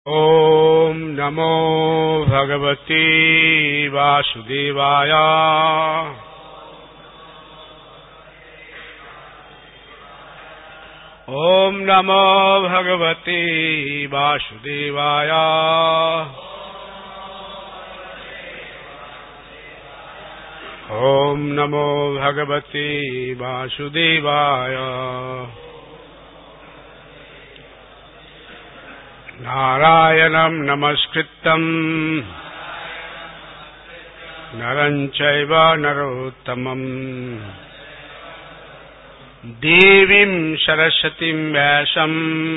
ॐ नमो भगवते वासुदेवाय। ॐ नमो भगवते वासुदेवाय। ॐ नमो भगवते वासुदेवाय। नारायणं नमस्कृत्यं नरं चैव नरोत्तमं देवीं सरस्वतीं व्यासं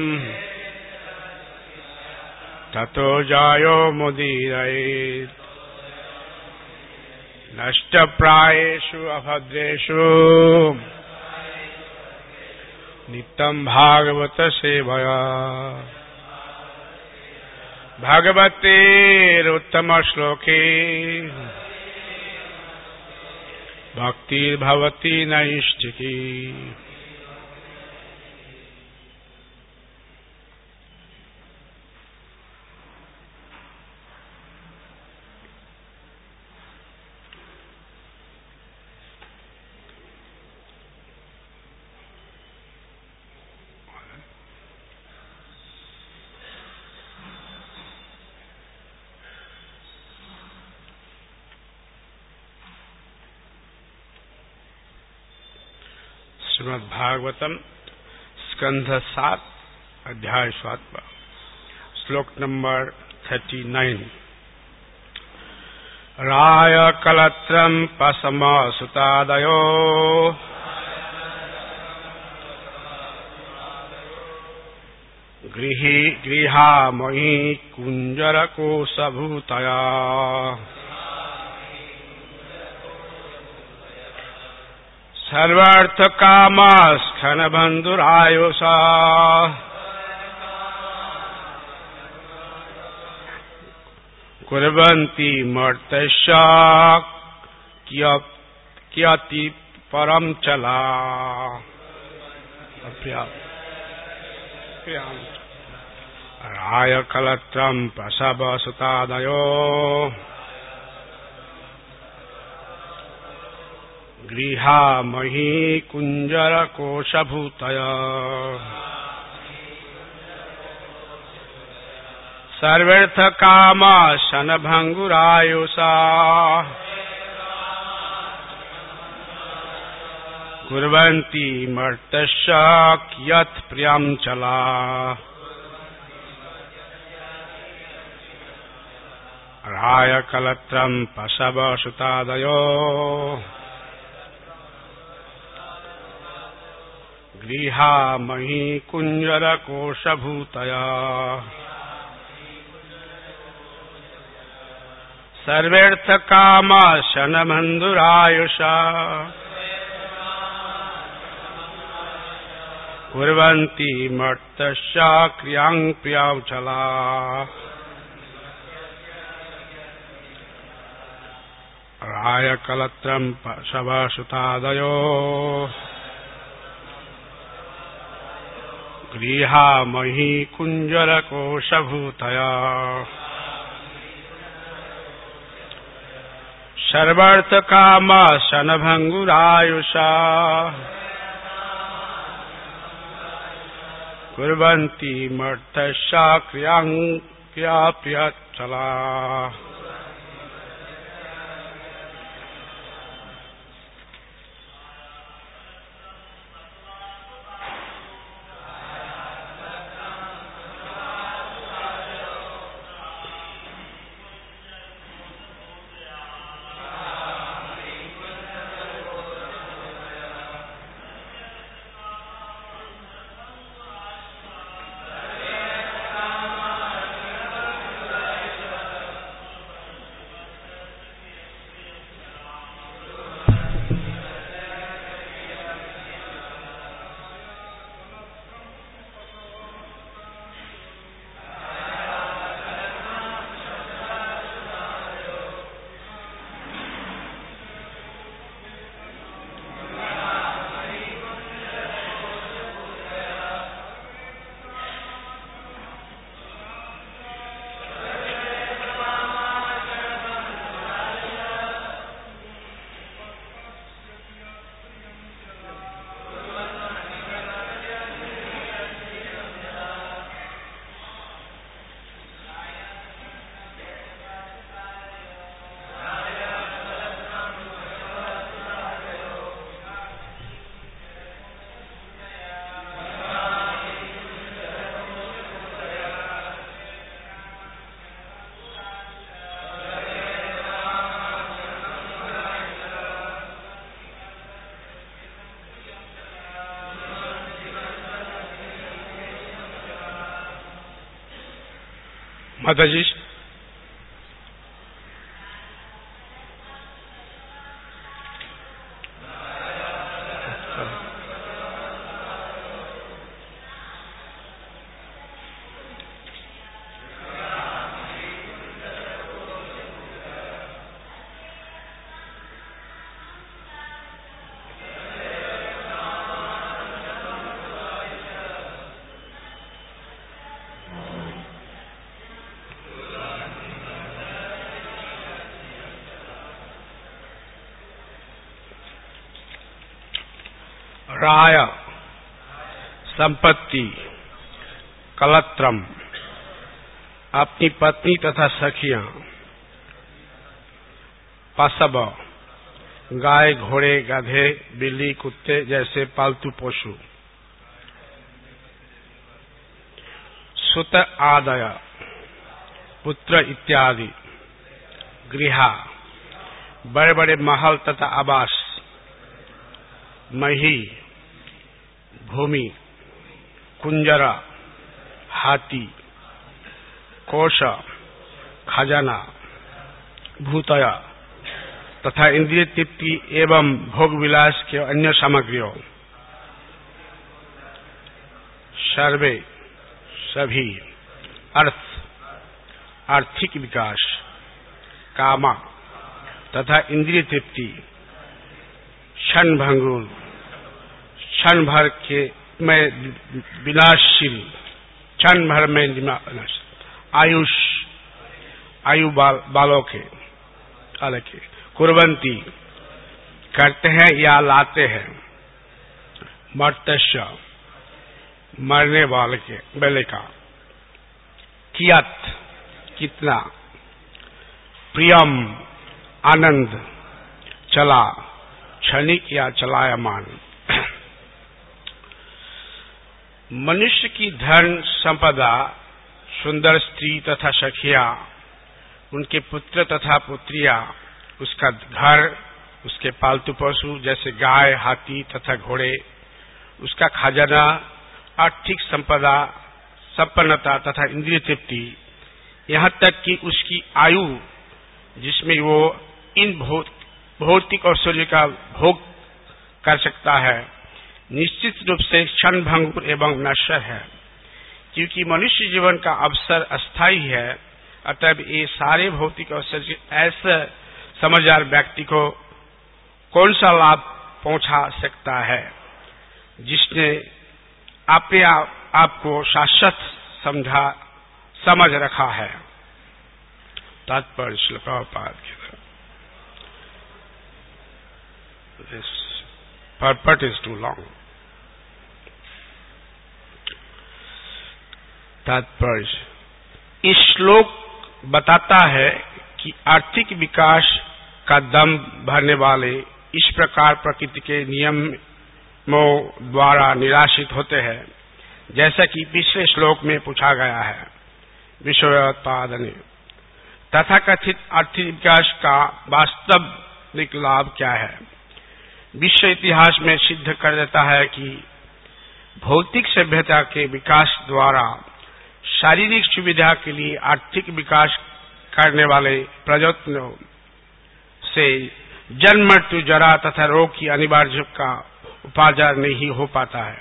ततो जयो मुदीरयेत्। नष्टप्रायेषु अभद्रेषु नित्यं भागवत सेवया। भगवतेरुत्तम श्लोके भक्तिर्भवति नैष्ठिकी। श्रीमद्भागवतम स्कंध 7 अध्याय 7 श्लोक नंबर 39। राय कलत्रं पसमसुतादयो गृहामहि कुञ्जरकोशभूतया। सर्वार्थकामस्खलबन्धुरायुषा कुर्वन्ति मर्त्यस्य कियति परं चला। राय कलत्रं पशवसुतादयो गृहामहि कुञ्जरकोशभूतया। सर्वार्थकामशनभङ्गुरायुषा कुर्वन्ति मर्त्यस्य कियत् प्रियं चला। राय कलत्रं पशवसुतादयो गृहामहि कुञ्जरकोशभूतया। सर्वार्थकामशनबन्धुरायुषा कुर्वन्ति मर्त्यस्य क्रियां प्रियवचला। राय कलत्रं पशवसुतादयो गृहामहि कुञ्जरकोशभूतया। सर्वार्थकामशनभङ्गुरायुषा कुर्वन्ति मर्त्यस्य क्रियां प्रियवचला। माता जी। राय संपत्ति कलत्रम अपनी पत्नी तथा सखियां, पशव गाय घोड़े गधे बिल्ली कुत्ते जैसे पालतू पशु, सुत आदय पुत्र इत्यादि, गृह बड़े बड़े महल तथा आवास, मही भूमि कुंजरा हाथी कोश खजाना भूतया तथा इंद्रिय तृप्ति एवं भोग विलास के अन्य सामग्रियों, सर्वे सभी अर्थ आर्थिक विकास, कामा तथा इंद्रिय तृप्ति, क्षण भंगुर क्षण भर के में विनाशशील, क्षण भर में विनाश, आयुष आयु बालों के अलग कुर्वंती करते हैं या लाते हैं, मर्तस्य मरने वाले के बेले का, कियत कितना, प्रियम आनंद, चला क्षणिक या चलायमान। मनुष्य की धन संपदा, सुंदर स्त्री तथा सखियां, उनके पुत्र तथा पुत्रियां, उसका घर, उसके पालतू पशु जैसे गाय हाथी तथा घोड़े, उसका खजाना, आर्थिक संपदा, संपन्नता तथा इंद्रिय तृप्ति, यहाँ तक कि उसकी आयु जिसमें वो इन भौतिक ऐश्वर्य का भोग कर सकता है, निश्चित रूप से क्षण भंगुर एवं नश्वर है। क्योंकि मनुष्य जीवन का अवसर अस्थायी है, अतः ये सारे भौतिक ऐश्वर्य ऐसे समझदार व्यक्ति को कौन सा लाभ पहुंचा सकता है जिसने अपने आप को शाश्वत समझ रखा है। तात्पर्य श्लोक पाद की तरह This purport is too long. तात्पर्य इस श्लोक बताता है कि आर्थिक विकास का दम भरने वाले इस प्रकार प्रकृति के नियमों द्वारा निराशित होते हैं, जैसा कि पिछले श्लोक में पूछा गया है। विषयोत्पादन तथा कथित आर्थिक विकास का वास्तविक लाभ क्या है? विश्व इतिहास में सिद्ध कर देता है कि भौतिक सभ्यता के विकास द्वारा शारीरिक सुविधा के लिए आर्थिक विकास करने वाले प्रयत्नों से जन्म मृत्यु जरा तथा रोग की अनिवार्य का उपार्जन नहीं हो पाता है।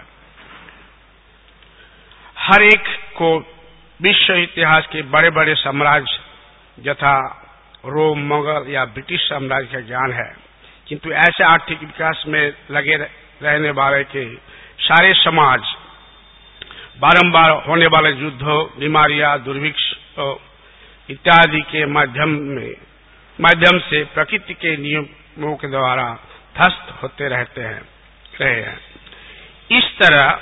हर एक को विश्व इतिहास के बड़े बड़े साम्राज्य यथा रोम मंगल या ब्रिटिश साम्राज्य का ज्ञान है, किंतु ऐसे आर्थिक विकास में लगे रहने वाले के सारे समाज बारंबार होने वाले युद्धों, बीमारियां, दुर्भिक्ष इत्यादि के माध्यम से प्रकृति के नियमों के द्वारा ध्वस्त होते रहे हैं। इस तरह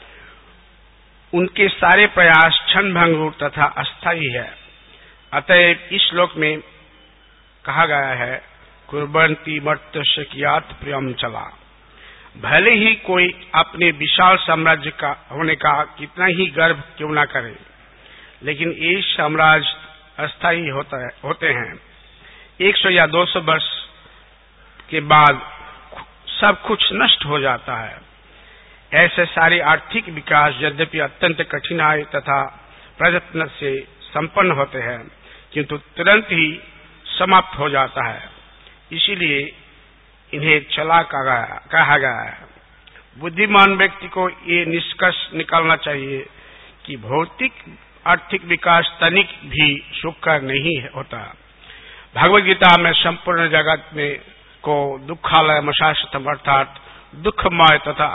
उनके सारे प्रयास क्षणभंगुर तथा अस्थायी है। अतएव इस श्लोक में कहा गया है, कुर्वन्ति मर्त्यस्य कियात् प्रियम चला। भले ही कोई अपने विशाल साम्राज्य का होने का कितना ही गर्व क्यों न करे, लेकिन ये साम्राज्य अस्थायी होते हैं। 100 या 200 वर्ष के बाद सब कुछ नष्ट हो जाता है। ऐसे सारे आर्थिक विकास यद्यपि अत्यंत कठिनाई तथा प्रयत्न से संपन्न होते हैं, किंतु तुरंत ही समाप्त हो जाता है। इसीलिए इन्हें चालाक कहा गया है। बुद्धिमान व्यक्ति को ये निष्कर्ष निकालना चाहिए कि भौतिक आर्थिक विकास तनिक भी सुखकर नहीं होता। भगवद गीता में संपूर्ण जगत में को दुखालय मशाश्वतम अर्थात दुखमय तथा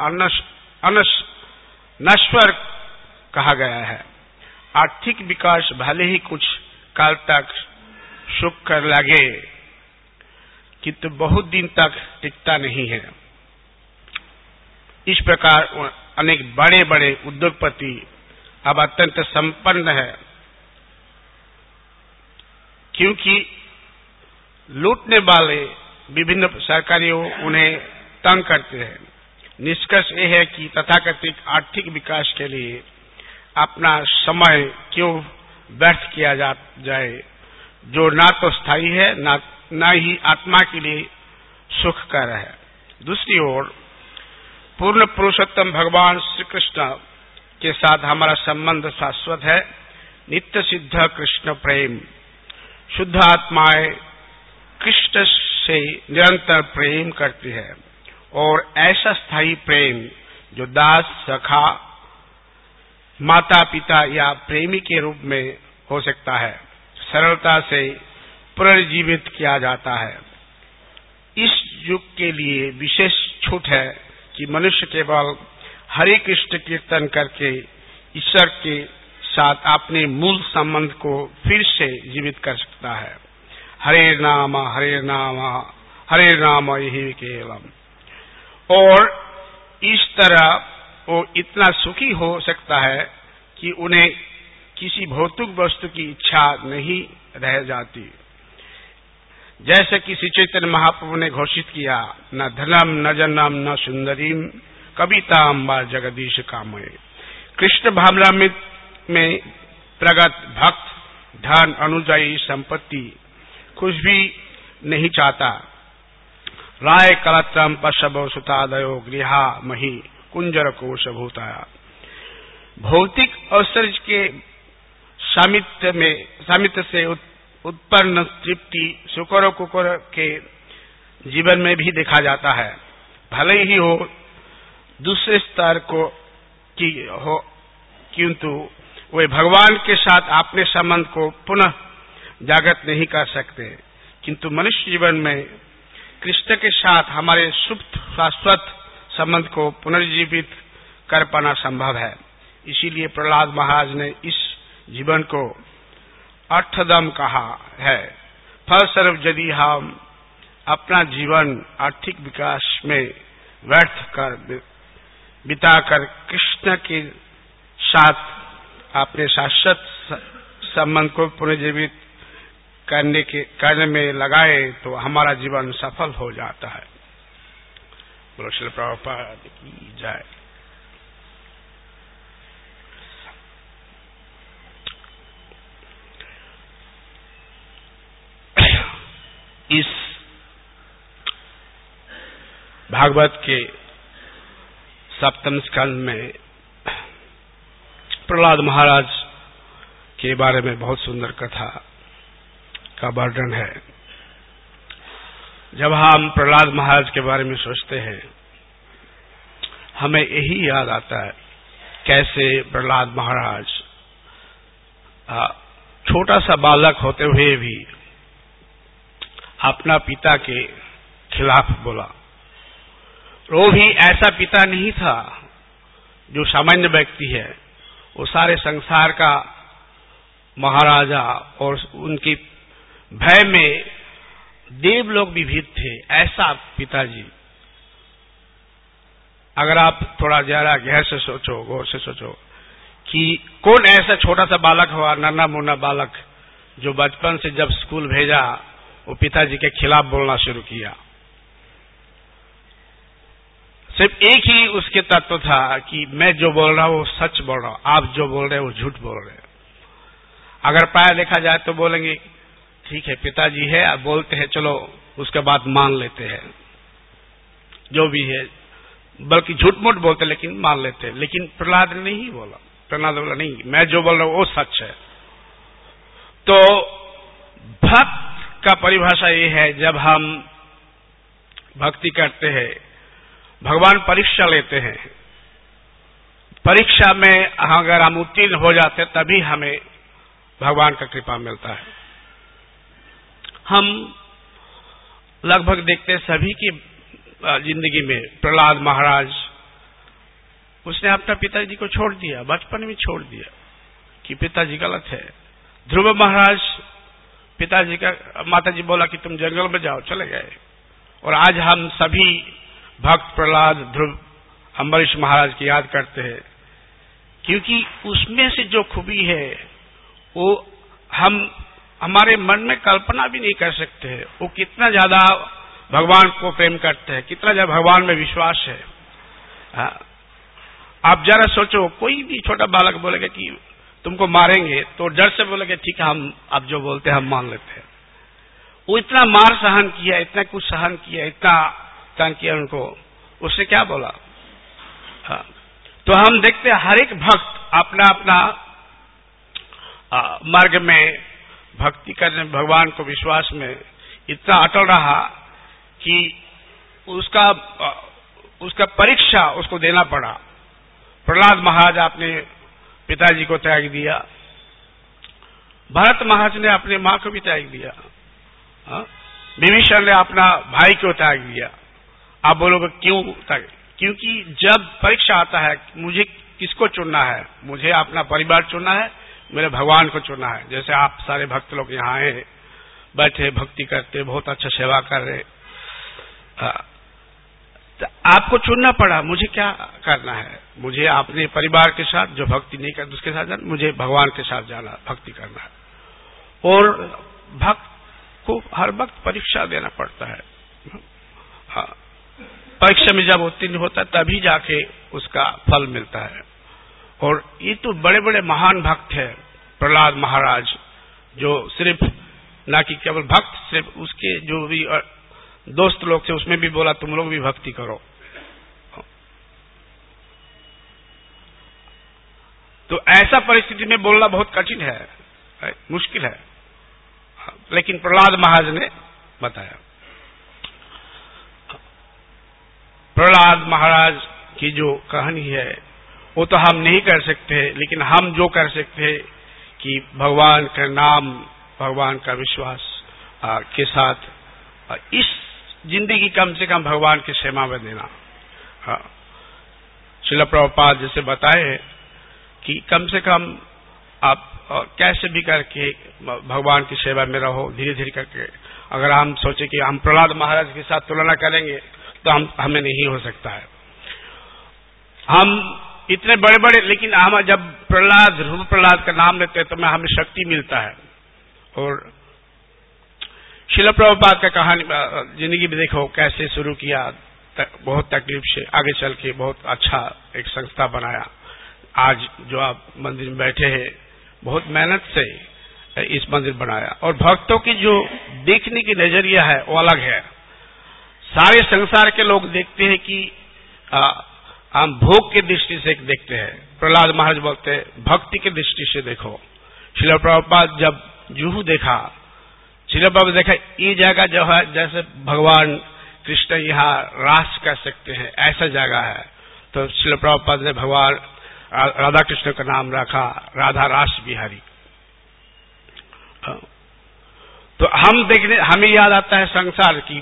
नश्वर कहा गया है। आर्थिक विकास भले ही कुछ काल तक सुख कर लगे, किंतु बहुत दिन तक टिकता नहीं है। इस प्रकार अनेक बड़े बड़े उद्योगपति अब अत्यंत संपन्न है, क्योंकि लूटने वाले विभिन्न सरकारियों उन्हें तंग करते हैं। निष्कर्ष ये है कि तथाकथित आर्थिक विकास के लिए अपना समय क्यों व्यर्थ किया जाए, जो ना तो स्थायी है ना ही आत्मा के लिए सुखकर है। दूसरी ओर पूर्ण पुरुषोत्तम भगवान श्री कृष्ण के साथ हमारा संबंध शाश्वत है। नित्य सिद्ध कृष्ण प्रेम, शुद्ध आत्माएं कृष्ण से निरंतर प्रेम करती है, और ऐसा स्थायी प्रेम जो दास, सखा, माता पिता या प्रेमी के रूप में हो सकता है, सरलता से पुनर्जीवित किया जाता है। इस युग के लिए विशेष छूट है कि मनुष्य केवल हरे कृष्ण कीर्तन करके ईश्वर के साथ अपने मूल संबंध को फिर से जीवित कर सकता है। हरे नाम यही केवलम। और इस तरह वो इतना सुखी हो सकता है कि उन्हें किसी भौतिक वस्तु की इच्छा नहीं रह जाती। जैसे कि श्री चैतन्य महाप्रभु ने घोषित किया, न धनम न जन्म न सुंदरीम कविताम व जगदीश कामये। कृष्ण भावना में प्रगत भक्त धन, अनुजाई, संपत्ति कुछ भी नहीं चाहता। राय कलत्रम पशव सुतादयो गृहा मही कुंजर कोश भूताया। भौतिक ऐश्वर्य के सामित्य से उत्पन्न तृप्ति शुक्र कुकर के जीवन में भी देखा जाता है। भले ही हो दूसरे स्तर को की हो, किंतु वे भगवान के साथ अपने संबंध को पुनः जागृत नहीं कर सकते। किंतु मनुष्य जीवन में कृष्ण के साथ हमारे सुप्त शाश्वत संबंध को पुनर्जीवित कर पाना संभव है। इसीलिए प्रहलाद महाराज ने इस जीवन को अर्थदम कहा है। फलस्वरूप यदि हम अपना जीवन आर्थिक विकास में व्यर्थ कर बिताकर कृष्ण के साथ अपने शाश्वत संबंध को पुनर्जीवित करने में लगाए तो हमारा जीवन सफल हो जाता है। बोलो श्री प्रभुपाद की जय। इस भागवत के सप्तम स्कंद में प्रहलाद महाराज के बारे में बहुत सुंदर कथा का वर्णन है। जब हम प्रहलाद महाराज के बारे में सोचते हैं, हमें यही याद आता है कैसे प्रहलाद महाराज छोटा सा बालक होते हुए भी अपना पिता के खिलाफ बोला। वो भी ऐसा पिता नहीं था जो सामान्य व्यक्ति है, वो सारे संसार का महाराजा, और उनकी भय में देवलोक भी भीत थे, ऐसा पिताजी। अगर आप थोड़ा जरा गहर से सोचो, गौर से सोचो कि कौन ऐसा छोटा सा बालक हुआ, नन्हा मुन्ना बालक, जो बचपन से जब स्कूल भेजा वो पिताजी के खिलाफ बोलना शुरू किया। सिर्फ एक ही उसके तत्व था कि मैं जो बोल रहा हूं वो सच बोल रहा हूं, आप जो बोल रहे हो वो झूठ बोल रहे हो। अगर प्राय देखा जाए तो बोलेंगे ठीक है पिताजी है, आप बोलते हैं, चलो उसके बाद मान लेते हैं जो भी है, बल्कि झूठ मूठ बोलते लेकिन मान लेते हैं। लेकिन प्रहलाद ने नहीं बोला। प्रहलाद बोला नहीं, मैं जो बोल रहा हूं वो सच है। तो भक्त का परिभाषा ये है, जब हम भक्ति करते हैं, भगवान परीक्षा लेते हैं, परीक्षा में अगर हम उत्तीर्ण हो जाते तभी हमें भगवान का कृपा मिलता है। हम लगभग देखते हैं सभी की जिंदगी में, प्रहलाद महाराज, उसने अपना पिताजी को छोड़ दिया, बचपन में छोड़ दिया कि पिताजी गलत है। ध्रुव महाराज, पिताजी का, माताजी बोला कि तुम जंगल में जाओ, चले गए। और आज हम सभी भक्त प्रहलाद, ध्रुव, अम्बरीश महाराज की याद करते हैं, क्योंकि उसमें से जो खूबी है वो हम हमारे मन में कल्पना भी नहीं कर सकते हैं। वो कितना ज्यादा भगवान को प्रेम करते हैं, कितना ज्यादा भगवान में विश्वास है। आप जरा सोचो, कोई भी छोटा बालक बोलेगा कि तुमको मारेंगे तो डर से बोलेगा ठीक है, हम आप जो बोलते हैं हम मान लेते हैं। वो इतना मार सहन किया, इतना कुछ सहन किया, इतना तंग किया उनको, उसने क्या बोला? तो हम देखते हैं हर एक भक्त अपना अपना मार्ग में भक्ति करने, भगवान को विश्वास में इतना अटल रहा कि उसका परीक्षा उसको देना पड़ा। प्रहलाद महाराज अपने पिताजी को त्याग दिया, भरत महाराज ने अपने मां को भी त्याग दिया, विभीषण ने अपना भाई को त्याग दिया। आप बोलोगे क्यों त्याग? क्योंकि जब परीक्षा आता है, मुझे किसको चुनना है? मुझे अपना परिवार चुनना है, मेरे भगवान को चुनना है। जैसे आप सारे भक्त लोग यहाँ आए, बैठे, भक्ति करते, बहुत अच्छा सेवा कर रहे, तो आपको चुनना पड़ा, मुझे क्या करना है? मुझे अपने परिवार के साथ, जो भक्ति नहीं करते उसके साथ जाना, मुझे भगवान के साथ जाना, भक्ति करना है। और भक्त को हर वक्त परीक्षा देना पड़ता है। परीक्षा में जब उत्तीर्ण होता है तभी जाके उसका फल मिलता है। और ये तो बड़े बड़े महान भक्त हैं, प्रहलाद महाराज, जो सिर्फ ना कि केवल भक्त, सिर्फ उसके जो भी दोस्त लोग थे उसमें भी बोला तुम लोग भी भक्ति करो। तो ऐसा परिस्थिति में बोलना बहुत कठिन है, मुश्किल है, लेकिन प्रहलाद महाराज ने बताया। प्रहलाद महाराज की जो कहानी है वो तो हम नहीं कर सकते, लेकिन हम जो कर सकते हैं कि भगवान का नाम, भगवान का विश्वास के साथ इस जिंदगी कम से कम भगवान की सेवा में देना। श्रील प्रभुपाद जैसे बताए कि कम से कम आप कैसे भी करके भगवान की सेवा में रहो, धीरे धीरे करके। अगर हम सोचे कि हम प्रहलाद महाराज के साथ तुलना करेंगे तो हमें नहीं हो सकता है। हम इतने बड़े बड़े, लेकिन हम जब प्रहलाद, रूप प्रहलाद का नाम लेते हैं तो हमें शक्ति मिलता है। और श्रील प्रभुपाद का कहानी जिंदगी में देखो कैसे शुरू किया, बहुत तकलीफ से आगे चल के बहुत अच्छा एक संस्था बनाया। आज जो आप मंदिर में बैठे हैं, बहुत मेहनत से इस मंदिर बनाया। और भक्तों की जो देखने की नजरिया है वो अलग है। सारे संसार के लोग देखते हैं कि हम भोग की दृष्टि से देखते हैं, प्रहलाद महाराज बोलते हैं भक्ति की दृष्टि से देखो। श्रील प्रभुपाद जब जुहू देखा, श्रील प्रभुपाद देखा ये जगह जो है जैसे भगवान कृष्ण यहाँ रास कर सकते हैं, ऐसा जगह है। तो श्रील प्रभुपाद ने भगवान राधा कृष्ण का नाम रखा राधा रास बिहारी। तो हम देखने, हमें याद आता है संसार की,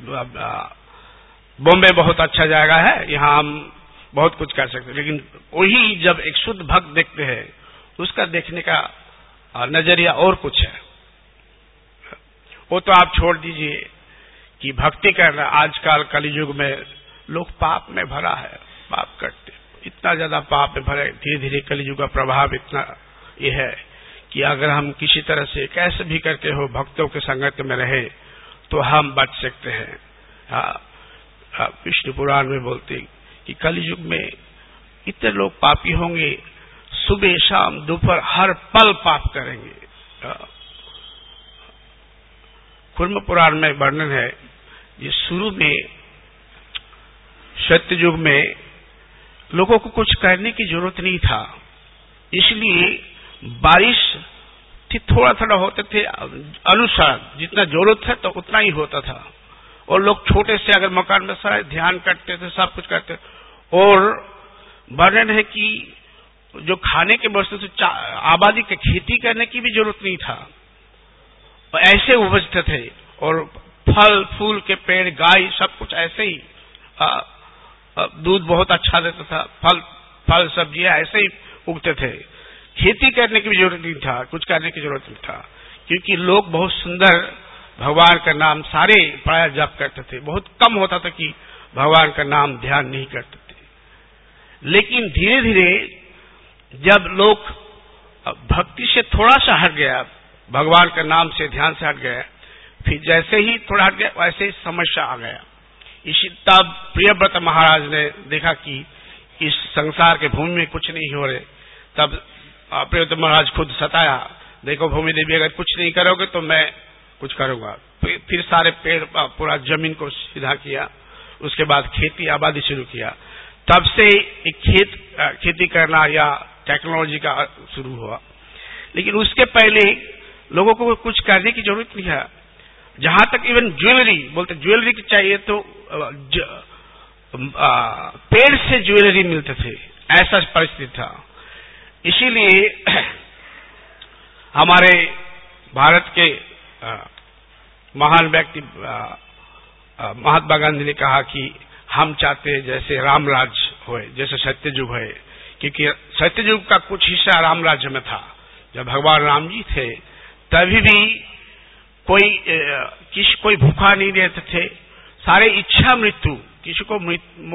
बॉम्बे बहुत अच्छा जगह है, यहाँ हम बहुत कुछ कर सकते हैं, लेकिन वही जब एक शुद्ध भक्त देखते हैं उसका देखने का नजरिया और कुछ है। वो तो आप छोड़ दीजिए कि भक्ति करना, आजकल कलियुग में लोग पाप में भरा है, पाप करते, इतना ज्यादा पाप में भरे। धीरे धीरे कलियुग का प्रभाव इतना ये है कि अगर हम किसी तरह से कैसे भी करके हो भक्तों के संगत में रहे तो हम बच सकते हैं। विष्णु पुराण में बोलते कि कलियुग में इतने लोग पापी होंगे, सुबह शाम दोपहर हर पल पाप करेंगे। कुर्म पुराण में वर्णन है, ये शुरू में सत्य युग में लोगों को कुछ करने की जरूरत नहीं था, इसलिए बारिश थोड़ा थोड़ा होते थे अनुसार, जितना जरूरत है तो उतना ही होता था। और लोग छोटे से अगर मकान में सारे ध्यान करते थे, सब कुछ करते। और वर्णन है कि जो खाने के वस्तु से आबादी के खेती करने की भी जरूरत नहीं था, ऐसे उपजते थे। और फल फूल के पेड़, गाय, सब कुछ ऐसे ही, दूध बहुत अच्छा देता था, फल सब्जियां ऐसे ही उगते थे। खेती करने की भी जरूरत नहीं था, कुछ करने की जरूरत नहीं था, क्योंकि लोग बहुत सुंदर भगवान का नाम सारे प्राय जप करते थे। बहुत कम होता था कि भगवान का नाम ध्यान नहीं करते थे। लेकिन धीरे धीरे जब लोग भक्ति से थोड़ा सा हट गया, भगवान का नाम से ध्यान से हट गया, फिर जैसे ही थोड़ा हट गया वैसे ही समस्या आ गया। इसी तब प्रियव्रत महाराज ने देखा कि इस संसार के भूमि में कुछ नहीं हो रहे। तब प्रियव्रत महाराज खुद सताया, देखो भूमि देवी अगर कुछ नहीं करोगे तो मैं कुछ करूंगा। फिर सारे पेड़, पूरा जमीन को सीधा किया। उसके बाद खेती आबादी शुरू किया। तब से एक खेती करना या टेक्नोलॉजी का शुरू हुआ। लेकिन उसके पहले लोगों को कुछ करने की जरूरत नहीं है। जहां तक इवन ज्वेलरी, बोलते ज्वेलरी की चाहिए तो पेड़ से ज्वेलरी मिलते थे, ऐसा परिस्थिति था। इसीलिए हमारे भारत के महान व्यक्ति महात्मा गांधी ने कहा कि हम चाहते हैं जैसे राम राज्य होए, जैसे सत्ययुग है, क्योंकि सत्ययुग का कुछ हिस्सा राम राज्य में था। जब भगवान राम जी थे तभी भी कोई भूखा नहीं रहते थे, सारे इच्छा मृत्यु, किसी को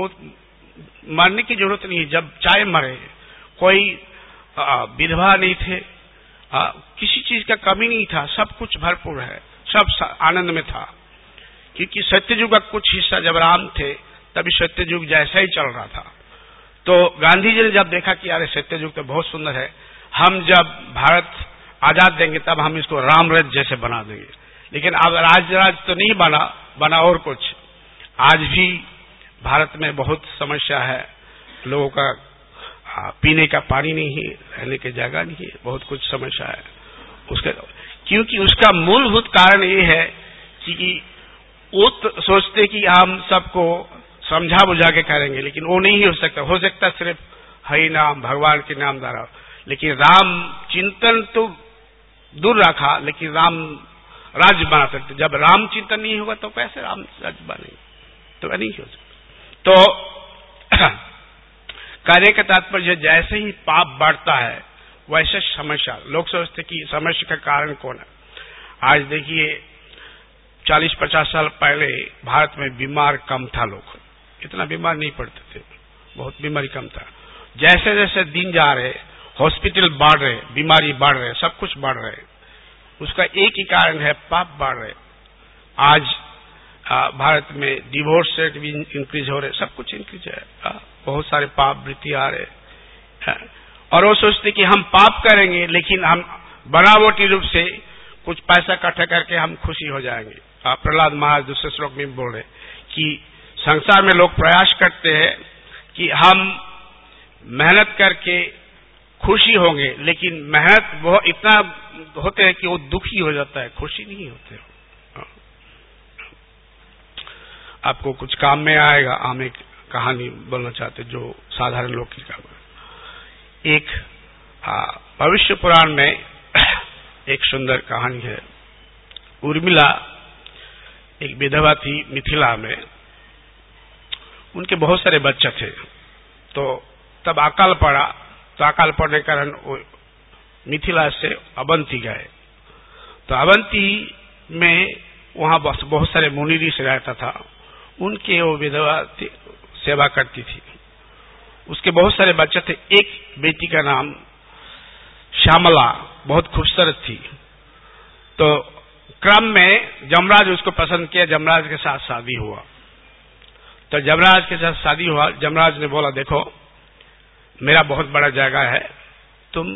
मरने की जरूरत नहीं है, जब चाहे मरे। कोई विधवा नहीं थे, किसी चीज का कमी नहीं था, सब कुछ भरपूर है, सब आनंद में था। क्योंकि सत्ययुग का कुछ हिस्सा जब राम थे तभी सत्ययुग जैसा ही चल रहा था। तो गांधी जी ने जब देखा कि अरे सत्ययुग तो बहुत सुंदर है, हम जब भारत आजाद देंगे तब हम इसको राम राज्य जैसे बना देंगे। लेकिन अब राज तो नहीं बना और कुछ। आज भी भारत में बहुत समस्या है, लोगों का पीने का पानी नहीं है, रहने की जगह नहीं है, बहुत कुछ समस्या है। क्योंकि उसका मूलभूत कारण ये है कि वो सोचते कि हम सबको समझा बुझा के करेंगे, लेकिन वो नहीं हो सकता सिर्फ हरि नाम भगवान के नाम द्वारा। लेकिन राम चिंतन तो दूर रखा, लेकिन राम राज्य बना सकते। जब राम चिंतन नहीं होगा तो कैसे राम राज्य बनेंगे, तो नहीं हो सकता। तो कहने का तात्पर्य जैसे ही पाप बढ़ता है वैसे समस्या, लोग सोचते कि समस्या का कारण कौन है। आज देखिए 40-50 साल पहले भारत में बीमार कम था, लोग इतना बीमार नहीं पड़ते थे, बहुत बीमारी कम था। जैसे जैसे दिन जा रहे, हॉस्पिटल बढ़ रहे, बीमारी बढ़ रहे, सब कुछ बढ़ रहे। उसका एक ही कारण है, पाप बढ़ रहे। आज भारत में डिवोर्स रेट भी इंक्रीज हो रहे, सब कुछ इंक्रीज है, बहुत सारे पाप वृत्ति आ रहे। और वो सोचते कि हम पाप करेंगे लेकिन हम बनावटी रूप से कुछ पैसा इकट्ठा करके हम खुशी हो जाएंगे। प्रहलाद महाराज दूसरे श्लोक में बोल रहे कि संसार में लोग प्रयास करते हैं कि हम मेहनत करके खुशी होंगे, लेकिन मेहनत वो इतना होते हैं कि वो दुखी हो जाता है, खुशी नहीं होते। आपको कुछ काम में आएगा। हम एक कहानी बोलना चाहते जो साधारण लोग की कहानी। एक भविष्य पुराण में एक सुंदर कहानी है। उर्मिला एक विधवा थी मिथिला में, उनके बहुत सारे बच्चे थे। तो तब अकाल पड़ा, तो अकाल पड़ने के कारण वो मिथिला से अवंती गए। तो अवंती में वहां बहुत सारे मुनि ऋषि रहता था, उनके वो विधवा सेवा करती थी। उसके बहुत सारे बच्चे थे। एक बेटी का नाम श्यामला, बहुत खूबसूरत थी। तो क्रम में जमराज उसको पसंद किया, जमराज के साथ शादी हुआ। तो जमराज के साथ शादी हुआ, जमराज ने बोला देखो मेरा बहुत बड़ा जगह है, तुम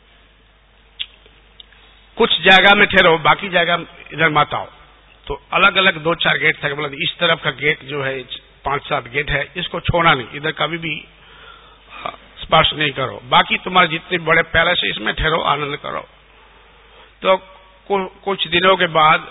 कुछ जगह में ठहरो, बाकी जगह इधर मत आओ। तो अलग अलग 2-4 गेट था, बोला इस तरफ का गेट जो है 5-7 गेट है, इसको छोड़ना नहीं, इधर कभी भी स्पर्श नहीं करो, बाकी तुम्हारे जितने बड़े पैलेस है इसमें ठहरो, आनंद करो। तो कुछ दिनों के बाद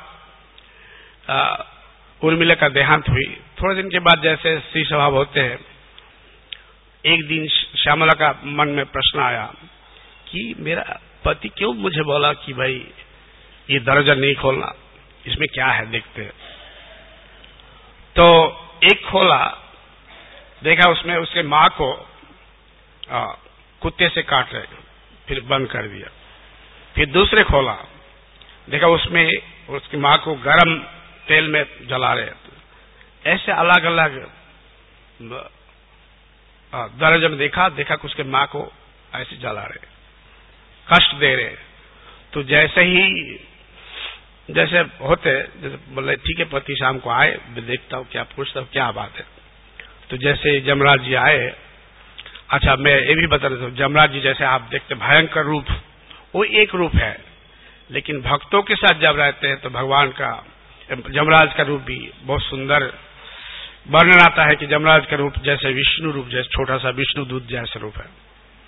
उर्मिला का देहांत हुई। थोड़े दिन के बाद जैसे स्त्री स्वभाव होते हैं, एक दिन श्यामला का मन में प्रश्न आया कि मेरा पति क्यों मुझे बोला कि भाई ये दरवाजा नहीं खोलना, इसमें क्या है देखते हैं। तो एक खोला, देखा उसमें उसके मां को कुत्ते से काट रहे, फिर बंद कर दिया। फिर दूसरे खोला, देखा उसमें उसकी मां को गरम तेल में जला रहे। ऐसे अलग अलग दरवाजे में देखा कि उसके मां को ऐसे जला रहे, कष्ट दे रहे। तो जैसे होते, जैसे बोले ठीक है पति शाम को आए, देखता हूँ क्या, पूछता हूँ क्या बात है। तो जैसे जमराज जी आए, अच्छा मैं ये भी बता देता हूँ, जमराज जी जैसे आप देखते भयंकर रूप, वो एक रूप है, लेकिन भक्तों के साथ जब रहते हैं तो भगवान का जमराज का रूप भी बहुत सुंदर वर्णन आता है कि जमराज का रूप जैसे विष्णु रूप, जैसे छोटा सा विष्णु दूत जैसा रूप है।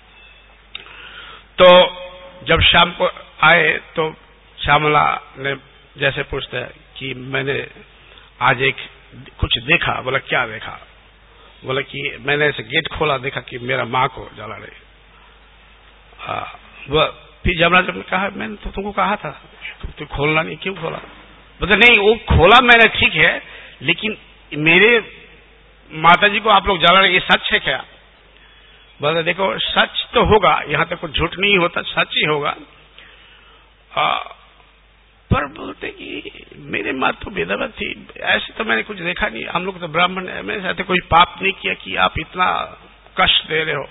तो जब शाम को आए तो श्यामला ने जैसे पूछता है कि मैंने आज एक कुछ देखा। बोला क्या देखा? बोला कि मैंने ऐसे गेट खोला, देखा कि मेरा माँ को जला रहे। फिर जमराज ने कहा मैंने तो तुमको कहा था तो खोलना नहीं, क्यों खोला? बोला नहीं वो खोला मैंने, ठीक है, लेकिन मेरे माताजी को आप लोग जला रहे, ये सच है क्या? बोला देखो सच तो होगा, यहां तक कुछ झूठ नहीं होता, सच ही होगा। पर बोलते कि मेरे माँ तो विधवा थी, ऐसे तो मैंने कुछ देखा नहीं, हम लोग तो ब्राह्मण है, मैंने साथ कोई पाप नहीं किया कि आप इतना कष्ट दे रहे हो।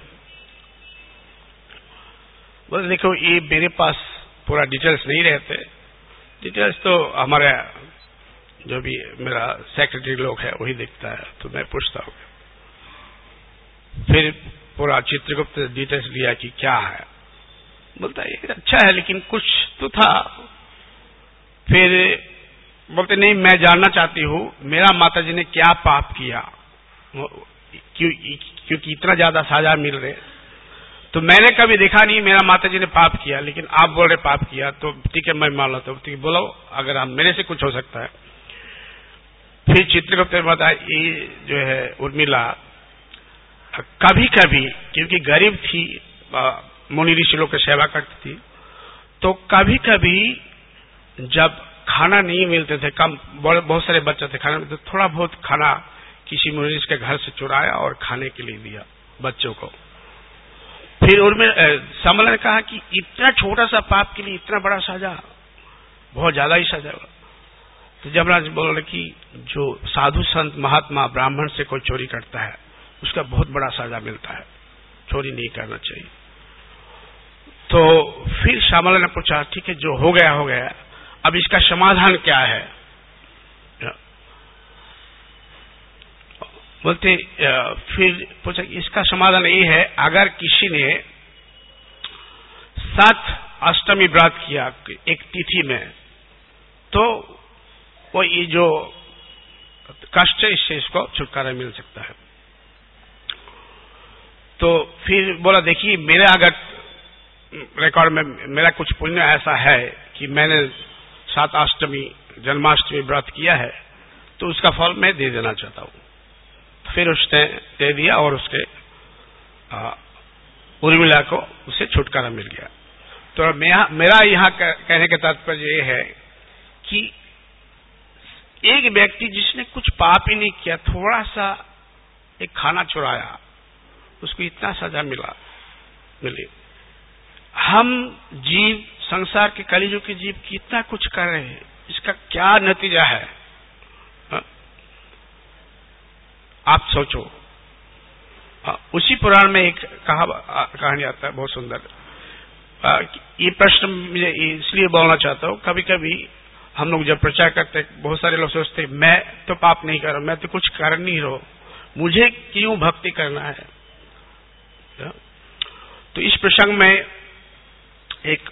बोले देखो ये मेरे पास पूरा डिटेल्स नहीं रहते, डिटेल्स तो हमारे जो भी मेरा सेक्रेटरी लोग है वही देखता है, तो मैं पूछता हूँ। फिर पूरा चित्रगुप्त डिटेल्स लिया कि क्या है। बोलता है अच्छा है लेकिन कुछ तो था। फिर बोलते नहीं मैं जानना चाहती हूँ मेरा माताजी ने क्या पाप किया, क्योंकि इतना ज्यादा सजा मिल रहे। तो मैंने कभी देखा नहीं मेरा माताजी ने पाप किया, लेकिन आप बोल रहे पाप किया, तो ठीक है मैं मान लेता हूँ, बोलो अगर हम मेरे से कुछ हो सकता है। फिर चित्रगुप्त ने बताया ये जो है उर्मिला कभी कभी, क्योंकि गरीब थी, मुनि ऋषि लोग की सेवा करती थी, तो कभी कभी जब खाना नहीं मिलते थे, कम बहुत सारे बच्चे थे, खाना मिलते, थोड़ा बहुत खाना किसी मुनि ऋषि के घर से चुराया और खाने के लिए दिया बच्चों को। फिर उनमें श्यामला ने कहा कि इतना छोटा सा पाप के लिए इतना बड़ा सजा, बहुत ज्यादा ही सजा। तो जमराज बोल रहे कि जो साधु संत महात्मा ब्राह्मण से कोई चोरी करता है उसका बहुत बड़ा सजा मिलता है, चोरी नहीं करना चाहिए। तो फिर श्यामला ने पूछा ठीक है जो हो गया हो गया, अब इसका समाधान क्या है? बोलते फिर पूछा इसका समाधान ये है, अगर किसी ने 7 अष्टमी व्रत किया एक तिथि में, तो वो ये जो कष्ट है इससे इसको छुटकारा मिल सकता है। तो फिर बोला देखिए मेरे अगर रिकॉर्ड में मेरा कुछ पुण्य ऐसा है कि मैंने 7 अष्टमी जन्माष्टमी व्रत किया है, तो उसका फल मैं दे देना चाहता हूँ। फिर उसने दे दिया और उसके उर्मिला को उसे छुटकारा मिल गया। तो मेरा यहाँ कहने का तात्पर्य ये है कि एक व्यक्ति जिसने कुछ पाप ही नहीं किया, थोड़ा सा एक खाना चुराया, उसको इतना सजा मिली। हम जीव संसार के कलियुग के जीव कितना कुछ कर रहे हैं, इसका क्या नतीजा है? आप सोचो। उसी पुराण में एक कहानी आता है बहुत सुंदर। ये प्रश्न मुझे इसलिए बोलना चाहता हूँ, कभी कभी हम लोग जब प्रचार करते हैं बहुत सारे लोग सोचते हैं मैं तो पाप नहीं कर रहा, मैं तो कुछ कर नहीं रहा, मुझे क्यों भक्ति करना है? तो इस प्रसंग में एक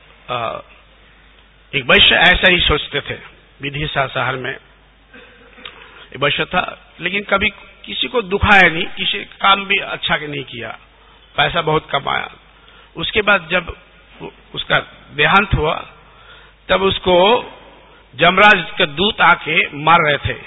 वैश्य ऐसा ही सोचते थे। विदिशा शहर में एक वैश्य था, लेकिन कभी किसी को दुखाया नहीं, किसी काम भी अच्छा नहीं किया, पैसा बहुत कमाया। उसके बाद जब उसका देहांत हुआ तब उसको जमराज के दूत आके मार रहे थे।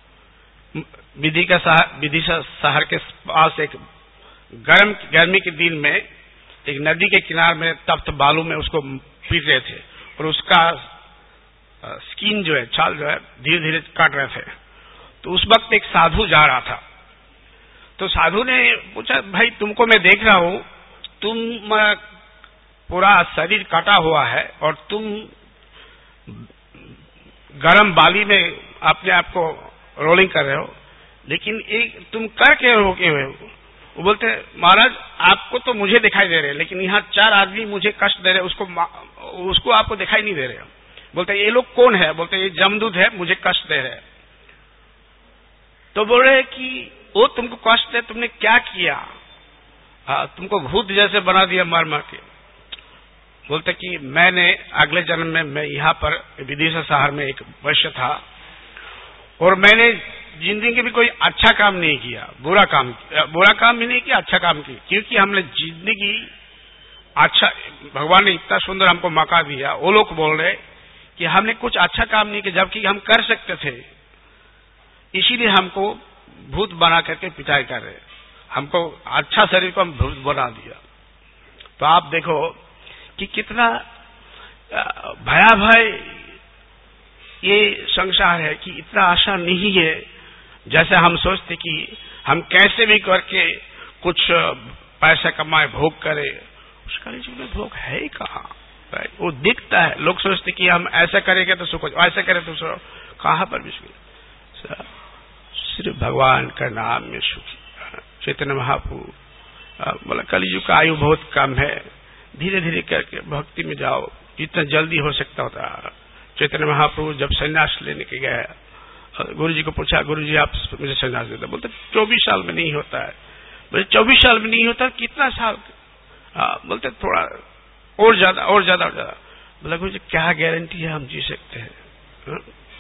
विदिशा शहर के पास एक गर्मी के दिन में एक नदी के किनारे में तप्त बालू में उसको पीट रहे थे और उसका स्किन जो है, छाल जो है, धीरे धीरे काट रहे थे। तो उस वक्त एक साधु जा रहा था। तो साधु ने पूछा, भाई तुमको मैं देख रहा हूं, तुम पूरा शरीर काटा हुआ है और तुम गरम बाली में अपने आप को रोलिंग कर रहे हो, लेकिन एक तुम कर के रोके हुए हो। वो बोलते, महाराज आपको तो मुझे दिखाई दे रहे, लेकिन यहाँ 4 आदमी मुझे कष्ट दे रहे, उसको आपको दिखाई नहीं दे रहे। बोलते ये लोग कौन है? बोलते ये जमदूत है, मुझे कष्ट दे रहे। तो बोल रहे कि वो तुमको कष्ट दे, तुमने क्या किया? तुमको भूत जैसे बना दिया मार मार के। बोलते कि मैंने अगले जन्म में मैं यहाँ पर विदिशा शहर में एक वैश्य था और मैंने जिंदगी में कोई अच्छा काम नहीं किया, बुरा काम भी नहीं किया, अच्छा काम किया, क्योंकि हमने जिंदगी अच्छा, भगवान ने इतना सुंदर हमको मौका दिया। वो लोग बोल रहे कि हमने कुछ अच्छा काम नहीं किया, जबकि हम कर सकते थे, इसीलिए हमको भूत बना करके पिटाई कर रहे, हमको अच्छा शरीर को हम भूत बना दिया। तो आप देखो कि कितना भयावह ये संसार है, कि इतना आसान नहीं है जैसे हम सोचते कि हम कैसे भी करके कुछ पैसा कमाए, भोग करे। उसका जीवन में भोग है ही कहाँ? वो दिखता है, लोग सोचते कि हम ऐसा करेंगे तो सुख, ऐसा करें तो सुख, कहाँ पर विश्व? सिर्फ भगवान का नाम में सुखी। चैतन्य महाप्रभु बोला कलियुग का आयु बहुत कम है, धीरे धीरे करके भक्ति में जाओ, जितना जल्दी हो सकता होता। चैतन्य महाप्रभु जब संन्यास लेने के गए, गुरु जी को पूछा, गुरु जी आप मुझे संन्यास देते? बोलते 24 साल में नहीं होता है। बोले 24 साल में नहीं होता, कितना साल? बोलते थोड़ा और ज्यादा। बोला गुरु जी क्या गारंटी है हम जी सकते हैं?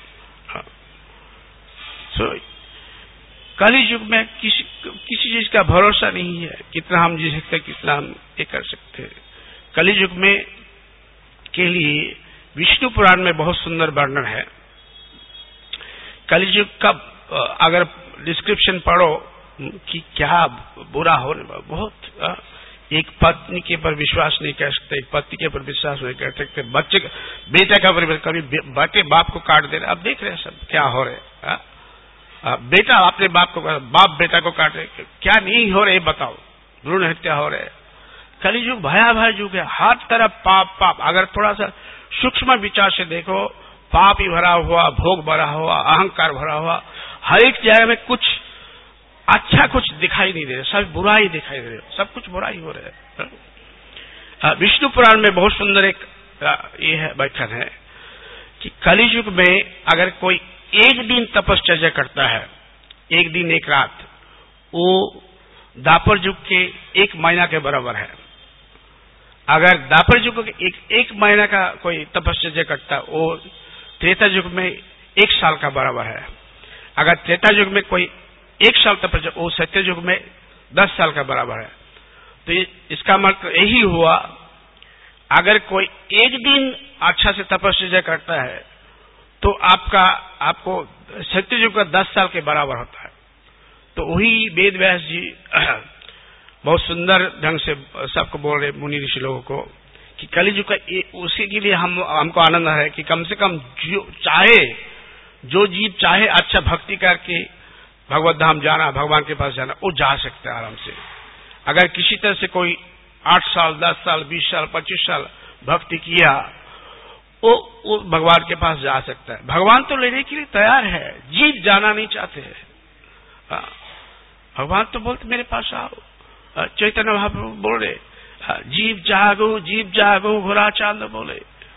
कलि युग में किसी चीज का भरोसा नहीं है, कितना हम जी सकते हैं, कितना हम ये कर सकते हैं। कलि युग में के लिए विष्णु पुराण में बहुत सुंदर वर्णन है। कलि युग का अगर डिस्क्रिप्शन पढ़ो कि क्या बुरा होने, बहुत एक पत्नी के ऊपर विश्वास नहीं कर सकते, एक पति के ऊपर विश्वास नहीं कर सकते, बच्चे बेटे का ऊपर कभी बेटे बाप को काट दे रहे। अब देख रहे हैं सब क्या हो रहे, बेटा अपने बाप को, बाप बेटा को काट रहे, क्या नहीं हो रहे बताओ, भ्रूण हत्या हो रहे। कलियुग भयावह युग है, हर तरफ पाप। अगर थोड़ा सा सूक्ष्म विचार से देखो, पाप ही भरा हुआ, भोग भरा हुआ, अहंकार भरा हुआ, हर एक जगह में कुछ अच्छा कुछ दिखाई नहीं दे रहा, सब बुरा ही दिखाई दे रहा, सब कुछ बुरा ही हो रहा है। विष्णु पुराण में बहुत सुंदर एक ये है व्याख्यान है कि कलियुग में अगर कोई एक दिन तपश्चर्या करता है, एक दिन एक रात, वो द्वापर युग के 1 महीना के बराबर है। अगर द्वापर युग के एक महीना का कोई तपश्चर्या करता है, वो त्रेता युग में 1 साल का बराबर है। अगर त्रेता युग में कोई 1 साल तपस्या, वो सत्य युग में 10 साल का बराबर है। तो इसका मतलब यही हुआ, अगर कोई एक दिन अच्छा से तपस्या करता है तो आपको सत्य युग का 10 साल के बराबर होता है। तो वही वेद व्यास जी बहुत सुंदर ढंग से सबको बोल रहे, मुनि ऋषि लोगों को, कि कलियुग का उसी के लिए हमको आनंद है कि कम से कम जो जीव चाहे अच्छा भक्ति करके भगवत धाम जाना, भगवान के पास जाना, वो जा सकते हैं आराम से। अगर किसी तरह से कोई 8 साल, 10 साल, 20 साल, 25 साल भक्ति किया, वो भगवान के पास जा सकता है। भगवान तो लेने के लिए तैयार है, जीव जाना नहीं चाहते हैं। भगवान तो बोलते मेरे पास आओ। चैतन्य महाप्रभु बोल रहे, जीव जागो घोड़ा चांद बोले,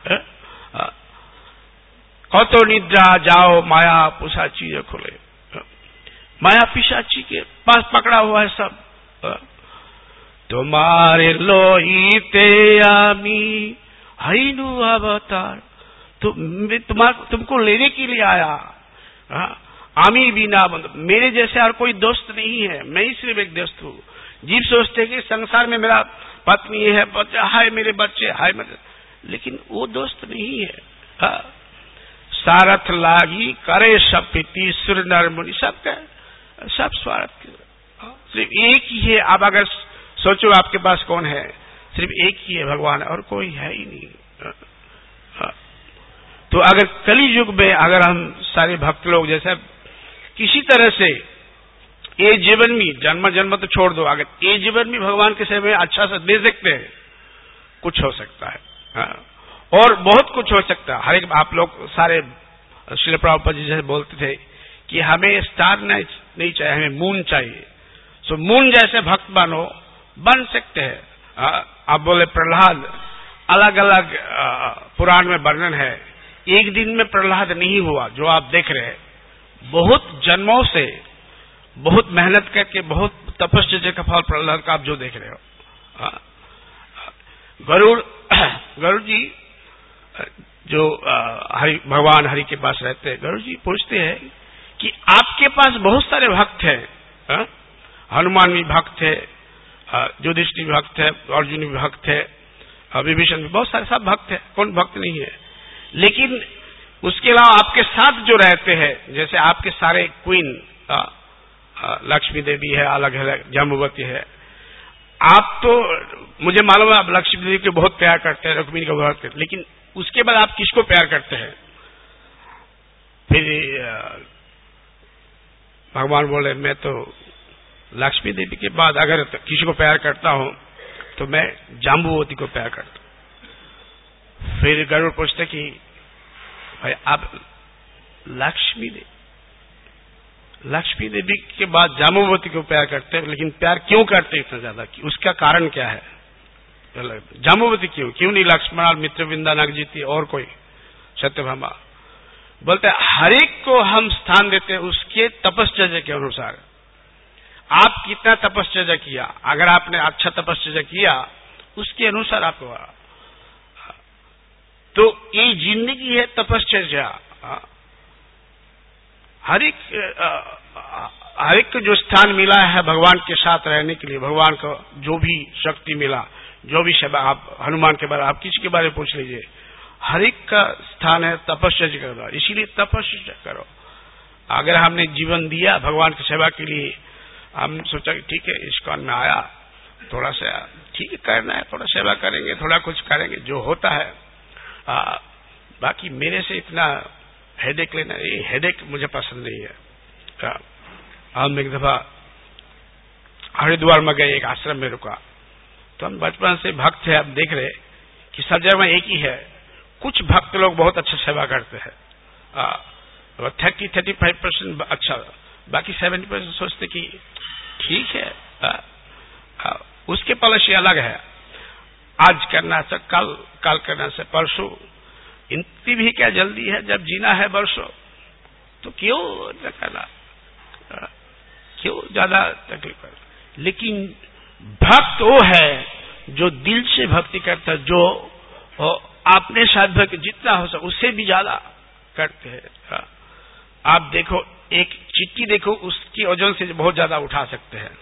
कतो निद्रा जाओ माया पिशाची खोले। माया पिशाची के पास पकड़ा हुआ है सब। तुम्हारे लोईते आमी हईनु अवतार, तुमको लेने के लिए आया। आमी बिना मेरे जैसे और कोई दोस्त नहीं है, मैं ही सिर्फ एक दोस्त हूँ। जीव सोचते कि संसार में मेरा पत्नी है, बच्चा, हाय मेरे बच्चे, हाय मेरे, लेकिन वो दोस्त नहीं है। सारथ लागी करे सब प्रीति सुर नर मुनि, सब स्वार्थ। सिर्फ एक ही है। आप अगर सोचो आपके पास कौन है, सिर्फ एक ही है, भगवान, और कोई है ही नहीं। तो अगर कलि युग में अगर हम सारे भक्त लोग जैसे किसी तरह से ये जीवन में, जन्म जन्म तो छोड़ दो, अगर ये जीवन में भगवान के सेवा में अच्छा से दे सकते हैं, कुछ हो सकता है। और बहुत कुछ हो सकता है। हर एक आप लोग सारे श्रील प्रभुपाद जी जैसे बोलते थे कि हमें स्टार नहीं चाहिए, हमें मून चाहिए। सो मून जैसे भक्त बन सकते हैं। आप बोले प्रहलाद, अलग अलग पुराण में वर्णन है, एक दिन में प्रहलाद नहीं हुआ जो आप देख रहे हैं। बहुत जन्मों से, बहुत मेहनत करके, बहुत तपस्या का फल प्रहलाद का आप जो देख रहे हो। गरुड़ जी जो भगवान हरि के पास रहते हैं, गरुड़ जी पूछते हैं कि आपके पास बहुत सारे भक्त हैं, हनुमान भी भक्त है, युधिष्ठिर भी भक्त है, अर्जुन भी भक्त है, विभीषण भी, बहुत सारे सब भक्त है, कौन भक्त नहीं है। लेकिन उसके अलावा आपके साथ जो रहते हैं, जैसे आपके सारे क्वीन, लक्ष्मी देवी है, अलग अलग जाम्बुवती है, आप तो मुझे मालूम है आप लक्ष्मी देवी को बहुत प्यार करते हैं, रुक्मिणी को बहुत करते हैं, लेकिन उसके बाद आप किसको प्यार करते हैं? फिर भगवान बोले मैं तो लक्ष्मी देवी के बाद अगर किसी को प्यार करता हूं तो मैं जाम्बुवती को प्यार करता हूं। फिर गरुड़ पूछते कि भाई आप लक्ष्मी देवी के बाद जाम्बुवती को प्यार करते हैं, लेकिन प्यार क्यों करते इतना ज्यादा, उसका कारण क्या है? जाम्बुवती क्यों नहीं लक्ष्मण, मित्रविंदा, नागजीती और कोई, सत्यभामा? बोलते हर एक को हम स्थान देते हैं उसके तपस्या के अनुसार। आप कितना तपस्या किया, अगर आपने अच्छा तपस्या किया उसके अनुसार आपको, तो ये जिंदगी है तपस्या। हर एक को जो स्थान मिला है भगवान के साथ रहने के लिए, भगवान को जो भी शक्ति मिला, जो भी सेवा, आप हनुमान के बारे, आप किसी के बारे में पूछ लीजिए, हर एक का स्थान है तपस्या करना। इसीलिए तपस्या करो। अगर हमने जीवन दिया भगवान की सेवा के लिए, हम सोचा कि ठीक है इस्कॉन में आया, थोड़ा सा ठीक है करना है, थोड़ा सेवा करेंगे, थोड़ा कुछ करेंगे, जो होता है। बाकी मेरे से इतना हेडेक लेना, ये हेडेक मुझे पसंद नहीं है। हम एक दफा हरिद्वार में गए, एक आश्रम में रुका, तो हम बचपन से भक्त है, हम देख रहे कि सब जगह में एक ही है। कुछ भक्त लोग बहुत अच्छा सेवा करते हैं, 30-35% अच्छा, बाकी 70% सोचते कि ठीक है, उसके पॉलिसी अलग है, आज करना से कल करना से परसों, इतनी भी क्या जल्दी है, जब जीना है बरसों, तो क्यों करना, क्यों ज्यादा तकलीफ है। लेकिन भक्त वो है जो दिल से भक्ति करता है, जो अपने साथ भक्ति जितना हो सके उससे भी ज्यादा करते हैं। आप देखो एक चिट्ठी देखो, उसकी वजन से बहुत ज्यादा उठा सकते हैं।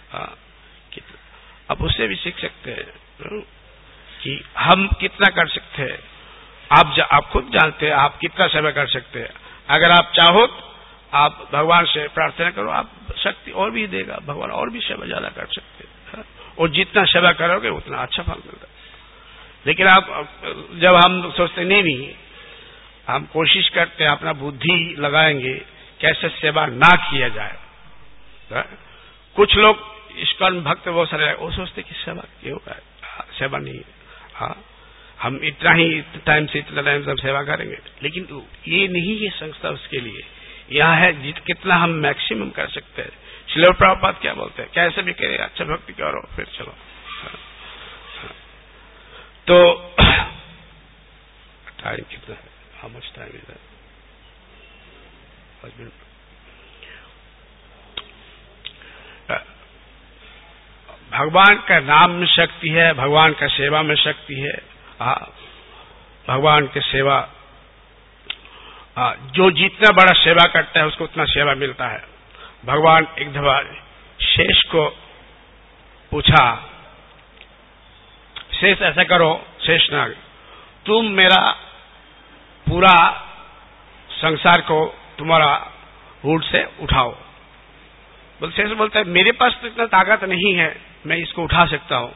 अब उससे भी सीख सकते हैं कि हम कितना कर सकते हैं। आप खुद जानते हैं आप कितना सेवा कर सकते हैं। अगर आप चाहो तो आप भगवान से प्रार्थना करो, आप शक्ति और भी देगा भगवान, और भी सेवा ज्यादा कर सकते हैं, और जितना सेवा करोगे उतना अच्छा फल मिलता है। लेकिन आप जब हम सोचते नहीं, हम कोशिश करते हैं, अपना बुद्धि लगाएंगे कैसे सेवा ना किया जाए। कुछ लोग इस्कॉन भक्त बहुत सारे, वो सोचते कि सेवा क्यों है, सेवा नहीं है, हाँ हम इतना ही टाइम से इतना टाइम से हम सेवा करेंगे, लेकिन ये नहीं है संस्था उसके लिए। यह है कितना हम मैक्सिमम कर सकते हैं। श्रील प्रभुपाद क्या बोलते हैं, कैसे भी करें अच्छा भक्ति करो, फिर चलो। तो टाइम कितना है, how much time is that? भगवान का नाम में शक्ति है, भगवान का सेवा में शक्ति है। भगवान की सेवा, जो जितना बड़ा सेवा करता है उसको उतना सेवा मिलता है। भगवान एक दफा शेष को पूछा, शेष ऐसा करो, शेष नाग तुम मेरा पूरा संसार को तुम्हारा हुड से उठाओ। शेष बोलता है मेरे पास तो इतना ताकत नहीं है, मैं इसको उठा सकता हूं।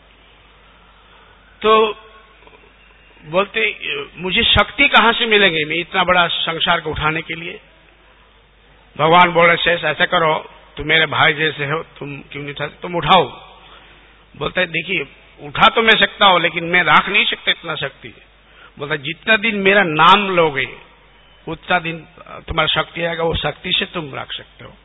तो बोलते मुझे शक्ति कहां से मिलेगी मैं इतना बड़ा संसार को उठाने के लिए? भगवान बोल रहे शेष ऐसा करो, तुम मेरे भाई जैसे हो, तुम क्यों नहीं उठाते, तुम उठाओ। बोलता है देखिए उठा तो मैं सकता हूं लेकिन मैं रख नहीं सकता इतना शक्ति। बोलता है जितना दिन मेरा नाम लोगे उतना दिन तुम्हारा शक्ति आएगा, वो शक्ति से तुम रख सकते हो।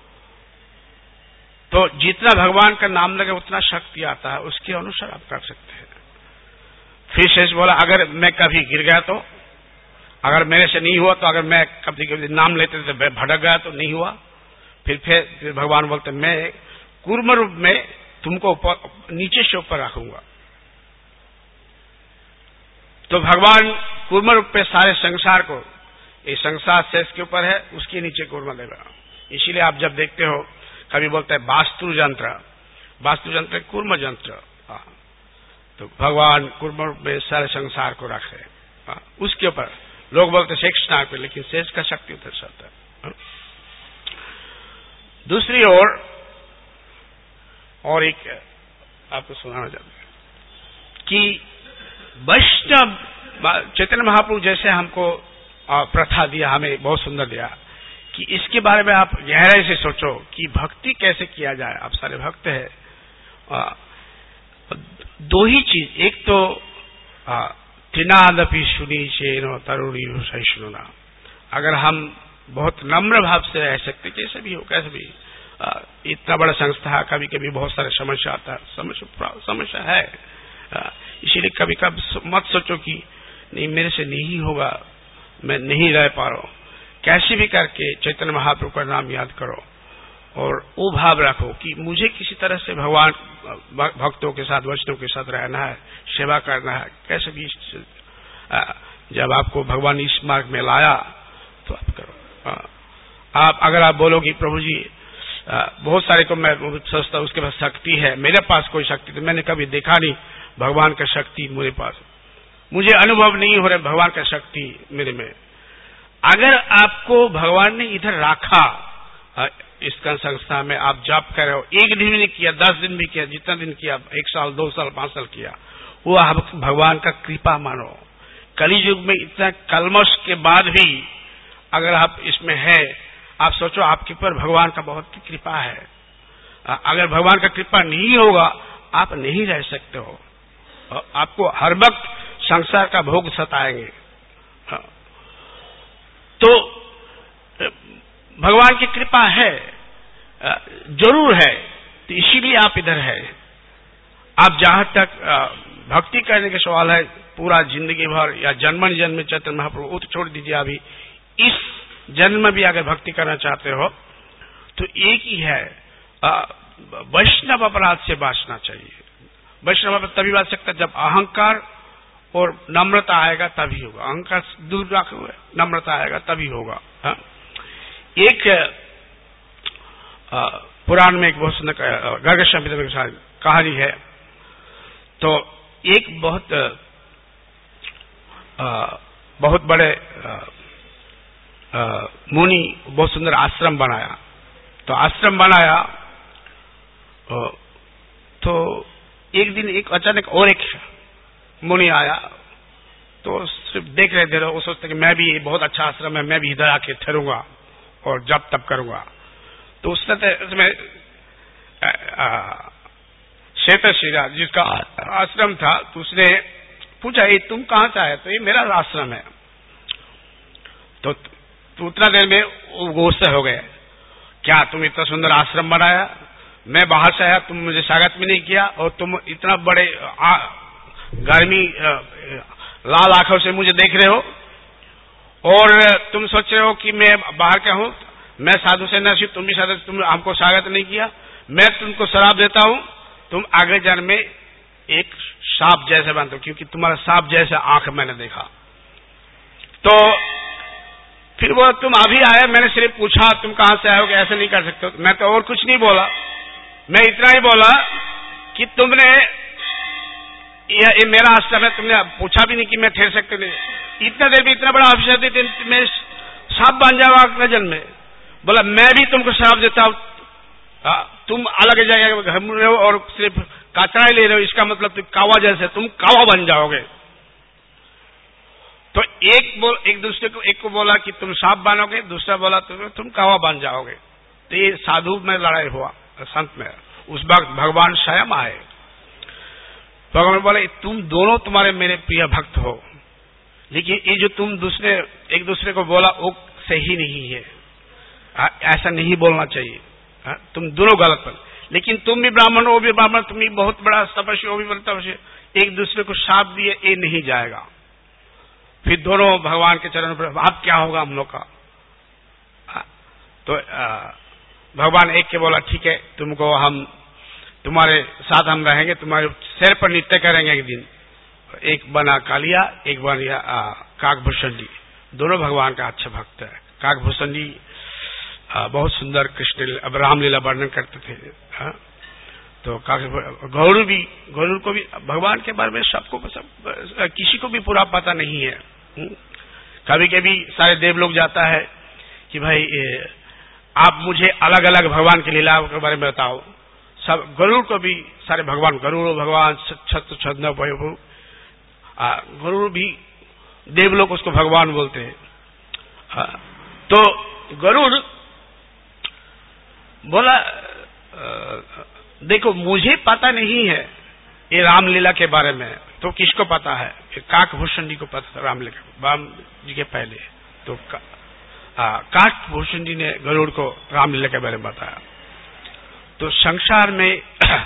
तो जितना भगवान का नाम लगे उतना शक्ति आता है, उसके अनुसार आप कर सकते हैं। फिर शेष बोला अगर मैं कभी गिर गया तो, अगर मेरे से नहीं हुआ तो, अगर मैं कभी कभी नाम लेते थे भटक गया तो नहीं हुआ। फिर भगवान बोलते मैं कूर्म रूप में तुमको नीचे से ऊपर रखूंगा। तो भगवान कूर्म रूप पे सारे संसार को, ये संसार शेष के ऊपर है, उसके नीचे कूर्म देगा। इसीलिए आप जब देखते हो कभी बोलते हैं वास्तु यंत्र कूर्म यंत्र, तो भगवान कूर्म रूप में सारे संसार को रखे, उसके ऊपर लोग बोलते शेष नाग पे, लेकिन शेष का शक्ति उतर सकता है। दूसरी ओर और एक आपको सुनाना चाहते हैं कि वैष्णव चैतन्य महाप्रभु जैसे हमको प्रथा दिया, हमें बहुत सुंदर दिया कि इसके बारे में आप गहराई से सोचो कि भक्ति कैसे किया जाए। आप सारे भक्त हैं, दो ही चीज, एक तो त्रिनादपि सुनी चेनो तरुणी सहिष्णुना, अगर हम बहुत नम्र भाव से रह सकते, कैसे भी हो, कैसे भी इतना बड़ा संस्था, कभी कभी बहुत सारे समस्या आता है, समस्या है, इसीलिए कभी कभी मत सोचो कि नहीं मेरे से नहीं होगा, मैं नहीं रह पा रहा हूं। कैसे भी करके चैतन्य महाप्रभु का नाम याद करो और वो भाव रखो कि मुझे किसी तरह से भगवान भक्तों के साथ, वैष्णव के साथ रहना है, सेवा करना है। कैसे भी जब आपको भगवान इस मार्ग में लाया तो आप करो। आप अगर आप बोलोगे प्रभु जी बहुत सारे को मैं सोचता उसके पास शक्ति है, मेरे पास कोई शक्ति तो मैंने कभी देखा नहीं भगवान का शक्ति मेरे पास, मुझे अनुभव नहीं हो रहा भगवान का शक्ति मेरे में। अगर आपको भगवान ने इधर रखा इसका संस्था में, आप जॉब कर रहे हो, एक दिन भी नहीं किया, 10 दिन भी किया, जितना दिन किया, 1 साल 2 साल 5 साल किया, वो आप भगवान का कृपा मानो। कली युग में इतना कलमश के बाद भी अगर आप इसमें है, आप सोचो आपके ऊपर भगवान का बहुत कृपा है। अगर भगवान का कृपा नहीं होगा आप नहीं रह सकते हो, आपको हर वक्त संसार का भोग सताएंगे। तो भगवान की कृपा है, जरूर है, तो इसीलिए आप इधर है। आप जहां तक भक्ति करने का सवाल है, पूरा जिंदगी भर या जन्म जन्म में चैतन्य महाप्रभु, वो तो छोड़ दीजिए, अभी इस जन्म में भी अगर भक्ति करना चाहते हो तो एक ही है, वैष्णव अपराध से बचना चाहिए। वैष्णव अपराध तभी बच सकता जब अहंकार और नम्रता आएगा, तभी होगा। अहंकार दूर रखे हुए नम्रता आएगा तभी होगा। एक पुराण में एक बहुत सुंदर गर्ग संहिता में कहानी है। तो एक बहुत बड़े मुनि बहुत सुंदर आश्रम बनाया। तो आश्रम बनाया तो एक दिन एक अचानक और एक मुनि आया, तो सिर्फ देख रहे थे, वो सोचते कि मैं भी बहुत अच्छा आश्रम है, मैं भी इधर आके ठहरूंगा और जब तब करूंगा। तो उसमें शेतशिरा जिसका आश्रम था, तो उसने पूछा ये तुम कहां से आए? तो ये मेरा आश्रम है। तो उतना देर में वो गुस्सा हो गए, क्या तुम इतना सुंदर आश्रम बनाया, मैं बाहर से आया, तुम मुझे स्वागत भी नहीं किया, और तुम इतना बड़े गर्मी लाल आंखों से मुझे देख रहे हो, और तुम सोच रहे हो कि मैं बाहर का हूं, मैं साधु से नसीब, तुम भी साधु, तुम हमको स्वागत नहीं किया। मैं तुमको शराब देता हूं, तुम आगे जन्म में एक सांप जैसे बनते हो, क्योंकि तुम्हारा सांप जैसा आंख मैंने देखा। तो फिर वो तुम अभी आए, मैंने सिर्फ पूछा तुम कहां से आए हो, ऐसे नहीं कर सकते। मैं तो और कुछ नहीं बोला, मैं इतना ही बोला कि तुमने ये मेरा आश्रम है, तुमने पूछा भी नहीं कि मैं ठहर सकते नहीं। इतना देर भी इतना बड़ा ऑफिसर थे, मैं सांप बन जाऊंगा नजर में। बोला मैं भी तुमको श्राप देता हूं, तुम अलग जगह घूम रहे हो और सिर्फ कचरा ही ले रहे हो, इसका मतलब तुम कावा जैसे, तुम कावा बन जाओगे। तो एक दूसरे को, एक को बोला कि तुम सांप बनोगे, दूसरा बोला तुम कावा बन जाओगे। तो ये साधु में लड़ाई हुआ, संत में। उस वक्त भगवान स्वयं आए। भगवान बोले तुम दोनों तुम्हारे मेरे प्रिय भक्त हो, लेकिन ये जो तुम एक दूसरे को बोला वो सही नहीं है, ऐसा नहीं बोलना चाहिए, तुम दोनों गलत बन। लेकिन तुम भी ब्राह्मण हो, वो भी ब्राह्मण, तुम भी बहुत बड़ा तपस्वी, वो भी बड़ा तपस्वी, एक दूसरे को शाप दिए, ये नहीं जाएगा। फिर दोनों भगवान के चरणों पर, अब क्या होगा हम लोग का? तो भगवान एक के बोला ठीक है, तुमको हम तुम्हारे साथ हम रहेंगे, तुम्हारे सिर पर नृत्य करेंगे एक दिन। एक बना कालिया, एक बना काकभूषण जी। दोनों भगवान का अच्छा भक्त है। काकभूषण जी बहुत सुंदर कृष्ण अब रामलीला वर्णन करते थे। तो गौरव को भी भगवान के बारे में सबको किसी को भी पूरा पता नहीं है। कभी कभी सारे देव लोग जाता है कि भाई आप मुझे अलग अलग भगवान की लीला के बारे में बताओ। सब गरुड़ को भी सारे भगवान, गरुड़ भगवान छद्म वैभव, गरुड़ भी देव लोग उसको भगवान बोलते हैं। तो गरुड़ बोला देखो मुझे पता नहीं है ये रामलीला के बारे में, तो किसको पता है? काकभूषण जी को पता था रामलीला, राम जी के पहले। तो काकभूषण जी ने गरुड़ को रामलीला के बारे में बताया। तो संसार में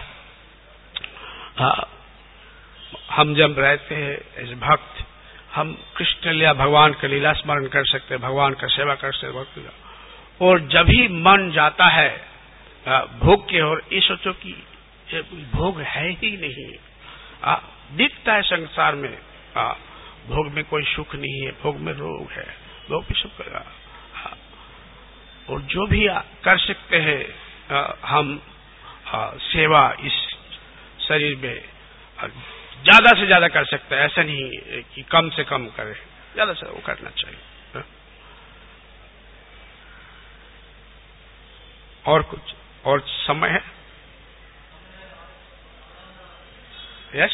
हम जब रहते हैं एज भक्त, हम कृष्ण लीला भगवान का लीला स्मरण कर सकते हैं, भगवान का सेवा कर सकते हैं। और जब ही मन जाता है भोग के ओर, ये सोचो कि भोग है ही नहीं, दिखता है संसार में भोग में कोई सुख नहीं है, भोग में रोग है, भोग भी सुख है। और जो भी कर सकते हैं हम सेवा इस शरीर में ज्यादा से ज्यादा कर सकते हैं, ऐसा नहीं कि कम से कम करें, ज्यादा से वो करना चाहिए। और कुछ और समय है? Yes,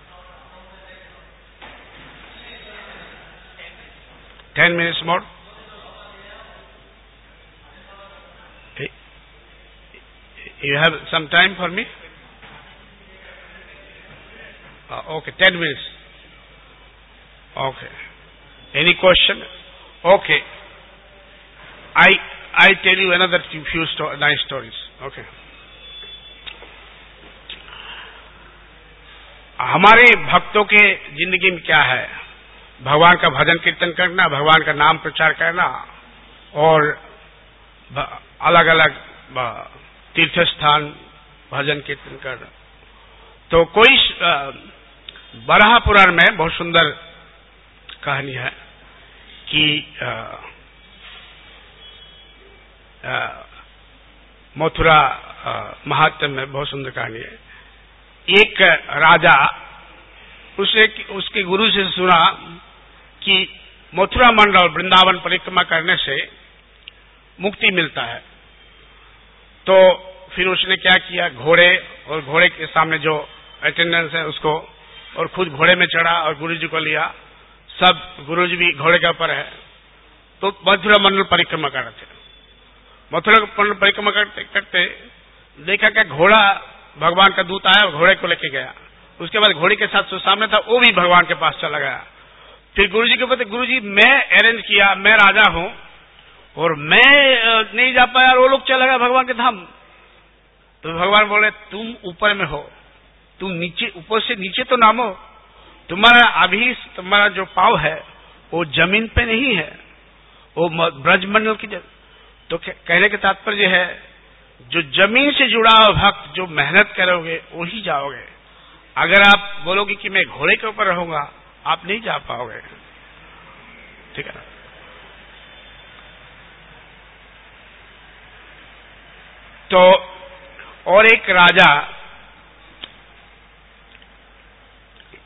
10 minutes more. You have some time for me? Okay, 10 minutes. Okay. Any question? Okay. I tell you another few nice stories. Okay. हमारे भक्तों के जिंदगी में क्या है? भगवान का भजन कीर्तन करना, भगवान का नाम प्रचार करना और अलग अलग तीर्थ स्थान भजन कीर्तन करना। तो कोई बराह पुराण में बहुत सुंदर कहानी है कि मथुरा महात्म्य में बहुत सुंदर कहानी है। एक राजा उसके गुरु से सुना कि मथुरा मंडल वृंदावन परिक्रमा करने से मुक्ति मिलता है। तो फिर उसने क्या किया, घोड़े और घोड़े के सामने जो अटेंडेंस है उसको, और खुद घोड़े में चढ़ा और गुरुजी को लिया। सब गुरुजी भी घोड़े के ऊपर है। तो मथुरा मंडल परिक्रमा कर रहे थे। मथुरा मंडल परिक्रमा करते करते देखा क्या घोड़ा भगवान का दूत आया और घोड़े को लेके गया। उसके बाद घोड़े के साथ जो सामने था वो भी भगवान के पास चला गया। फिर गुरुजी के पता, गुरुजी मैं अरेंज किया, मैं राजा हूं और मैं नहीं जा पाया और वो लोग चला गया भगवान के धाम। तो भगवान बोले तुम ऊपर में हो, तुम नीचे, ऊपर से नीचे तो नामो। तुम्हारा जो पाव है वो जमीन पे नहीं है, वो ब्रजमंडल की तो कहने का तात्पर्य है जो जमीन से जुड़ा हुआ भक्त, जो मेहनत करोगे वही जाओगे। अगर आप बोलोगे कि मैं घोड़े के ऊपर रहूंगा, आप नहीं जा पाओगे। ठीक है ना? तो और एक राजा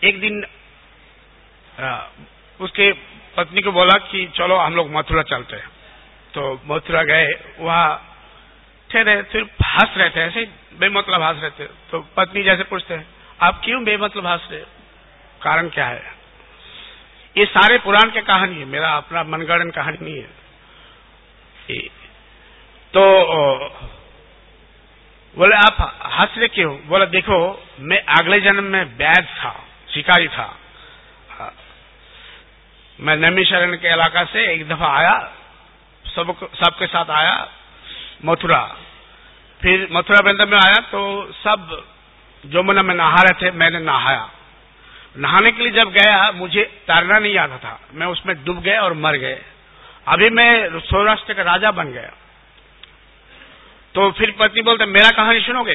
एक दिन उसके पत्नी को बोला कि चलो हम लोग मथुरा चलते हैं। तो मथुरा गए, वहां ठहरे, फिर हंस रहे थे, ऐसे बेमतलब हंस रहे थे। तो पत्नी जैसे पूछते हैं, आप क्यों बेमतलब हंस रहे, कारण क्या है? ये सारे पुराण की कहानी है, मेरा अपना मनगढ़ंत कहानी नहीं है। तो बोले आप हंस रहे क्यों? बोला देखो, मैं अगले जन्म में वैद था, शिकारी था। मैं नैमिषारण्य के इलाका से एक दफा आया, सबके साथ आया मथुरा। फिर मथुरा वृंदावन में आया तो सब जमुना में नहा रहे थे, मैंने नहाया। नहाने के लिए जब गया मुझे तैरना नहीं आता था, मैं उसमें डूब गया और मर गए। अभी मैं सौराष्ट्र का राजा बन गया। तो फिर पत्नी बोलते मेरा कहानी सुनोगे?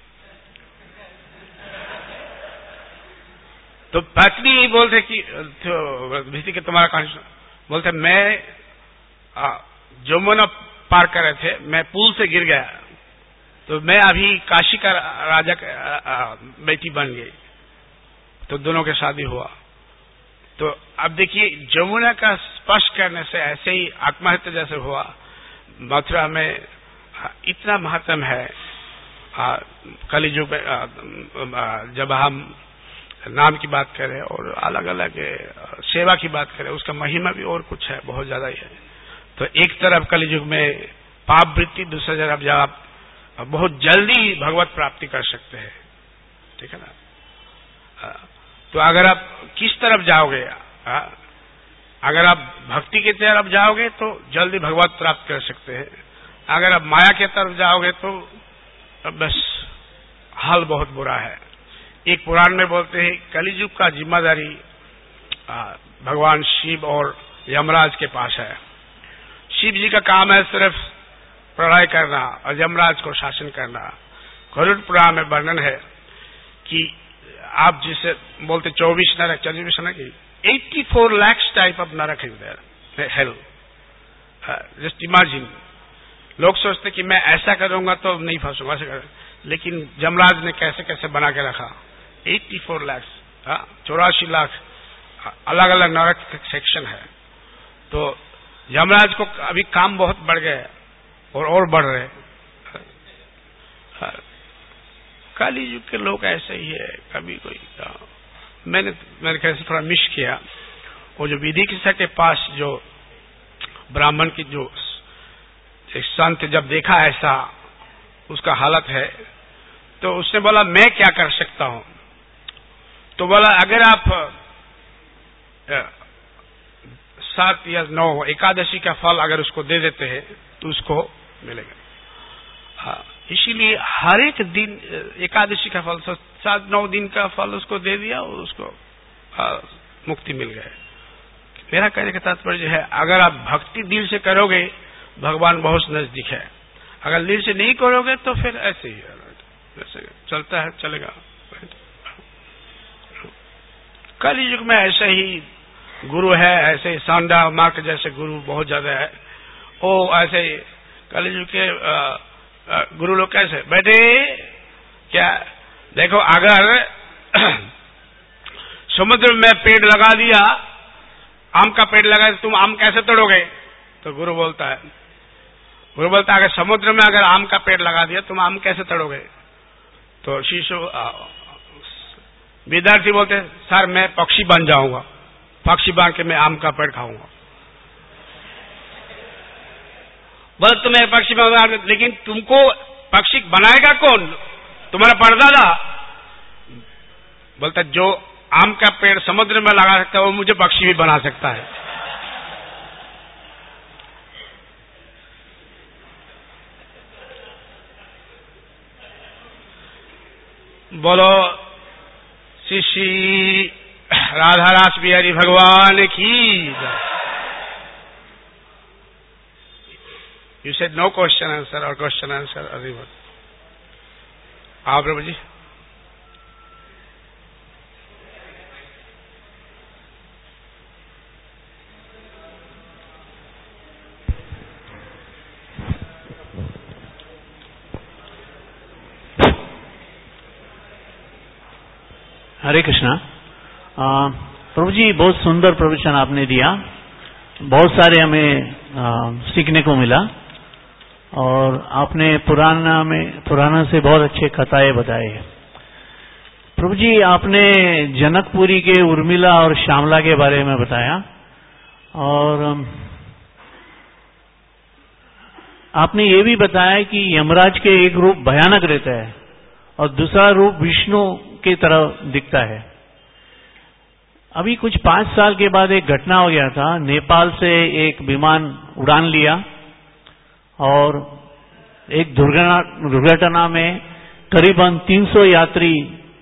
तो पत्नी बोलते कि तुम्हारा कहानी सुनो। बोलते मैं जमुना पार कर रहे थे, मैं पुल से गिर गया, तो मैं अभी काशी का राजा का बेटी बन गई। तो दोनों की शादी हुआ। तो अब देखिए, जमुना का स्पर्श करने से ऐसे ही आत्महत्या जैसे हुआ। मथुरा में इतना महत्व है। कलियुग में जब हम नाम की बात करें और अलग अलग सेवा की बात करें, उसका महिमा भी और कुछ है, बहुत ज्यादा ही है। तो एक तरफ कलियुग में पाप वृत्ति, दूसरा तरफ जब आप बहुत जल्दी भगवत प्राप्ति कर सकते हैं, ठीक है ना। तो अगर आप किस तरफ जाओगे, अगर आप भक्ति की तरफ जाओगे तो जल्दी भगवत प्राप्त कर सकते हैं। अगर आप माया की तरफ जाओगे तो बस हाल बहुत बुरा है। एक पुराण में बोलते हैं कलियुग का जिम्मेदारी भगवान शिव और यमराज के पास है। शिव जी का काम है सिर्फ प्रलय करना और यमराज को शासन करना। गरुड़ पुराण में वर्णन है कि आप जिसे बोलते 24 नरक, 24 नरक, 84 lakhs टाइप ऑफ नरक है हेल। जस्ट इमेजिन, लोग सोचते कि मैं ऐसा करूंगा तो नहीं फंसूंगा, ऐसा कर, लेकिन यमराज ने कैसे कैसे बना के रखा। 84 lakhs, 84 लाख अलग अलग नरक सेक्शन है। तो यमराज को अभी काम बहुत बढ़ गया और बढ़ रहे। काली युग के लोग ऐसे ही है। कभी कोई मैंने मेरे ख्याल से थोड़ा मिस किया। वो जो विधिकिसा के पास जो ब्राह्मण की जो एक संत जब देखा ऐसा उसका हालत है, तो उसने बोला मैं क्या कर सकता हूं? तो बोला अगर आप 7 या 9 एकादशी का फल अगर उसको दे देते हैं तो उसको मिलेगा। इसीलिए हर एक दिन एकादशी का फल, 7-9 दिन का फल उसको दे दिया और उसको मुक्ति मिल गए। मेरा कहने का तात्पर्य है, अगर आप भक्ति दिल से करोगे भगवान बहुत नजदीक है। अगर दिल से नहीं करोगे तो फिर ऐसे ही जैसे चलता है चलेगा। कलि युग में ऐसे ही गुरु है, ऐसे सांडा मार्क जैसे गुरु बहुत ज्यादा है। ओ ऐसे कलि युग के गुरु लोग कैसे बैठे, क्या देखो, अगर समुद्र में पेड़ लगा दिया, आम का पेड़ लगा, तुम आम कैसे तोड़ोगे? तो गुरु बोलता है अगर समुद्र में अगर आम का पेड़ लगा दिया तुम आम कैसे तोड़ोगे? तो शिशु विद्यार्थी बोलते सर मैं पक्षी बन जाऊंगा, पक्षी बन के मैं आम का पेड़ खाऊंगा। बोल तुम्हें पक्षी बना, लेकिन तुमको पक्षी बनाएगा कौन? तुम्हारा परदादा। बोलता जो आम का पेड़ समुद्र में लगा सकता है वो मुझे पक्षी भी बना सकता है। बोलो श्री श्री राधा रास बिहारी भगवान की। You said no question answer or question answer or even. प्रभु जी। हरे कृष्णा। प्रभु जी, बहुत सुंदर प्रवचन आपने दिया, बहुत सारे हमें सीखने को मिला और आपने पुराना से बहुत अच्छे कथाएं बताए। प्रभु जी, आपने जनकपुरी के उर्मिला और श्यामला के बारे में बताया और आपने ये भी बताया कि यमराज के एक रूप भयानक रहता है और दूसरा रूप विष्णु की तरह दिखता है। अभी कुछ 5 साल के बाद एक घटना हो गया था, नेपाल से एक विमान उड़ान लिया और एक दुर्घटना में करीबन 300 यात्री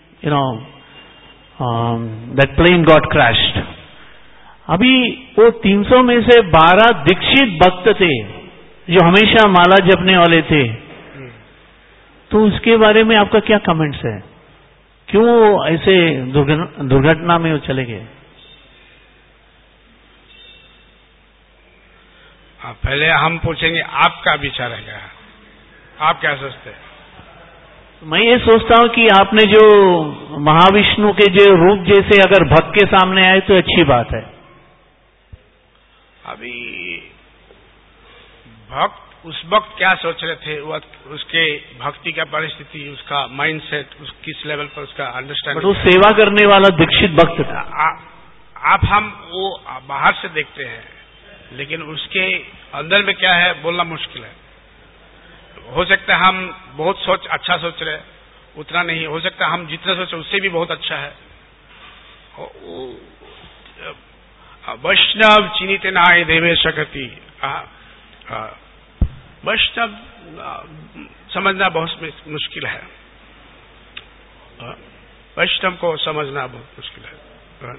that plane got crashed. अभी वो 300 में से 12 दीक्षित भक्त थे जो हमेशा माला जपने वाले थे, तो उसके बारे में आपका क्या कमेंट्स है? क्यों ऐसे दुर्घटना में वो चले गए? पहले हम पूछेंगे आपका विचार है क्या, आप क्या सोचते हैं? मैं ये सोचता हूं कि आपने जो महाविष्णु के जो रूप जैसे अगर भक्त के सामने आए तो अच्छी बात है। अभी भक्त उस वक्त क्या सोच रहे थे, उसके भक्ति का परिस्थिति, उसका माइंडसेट, किस लेवल पर उसका अंडरस्टैंडिंग, वो सेवा करने वाला दीक्षित भक्त था। आप हम वो बाहर से देखते हैं, लेकिन उसके अंदर में क्या है बोलना मुश्किल है। हो सकता है हम बहुत अच्छा सोच रहे, उतना नहीं हो सकता, हम जितना सोचे उससे भी बहुत अच्छा है। वैष्णव चिन्हित नाय देवे शकति, वैष्णव समझना बहुत मुश्किल है, वैष्णव को समझना बहुत मुश्किल है।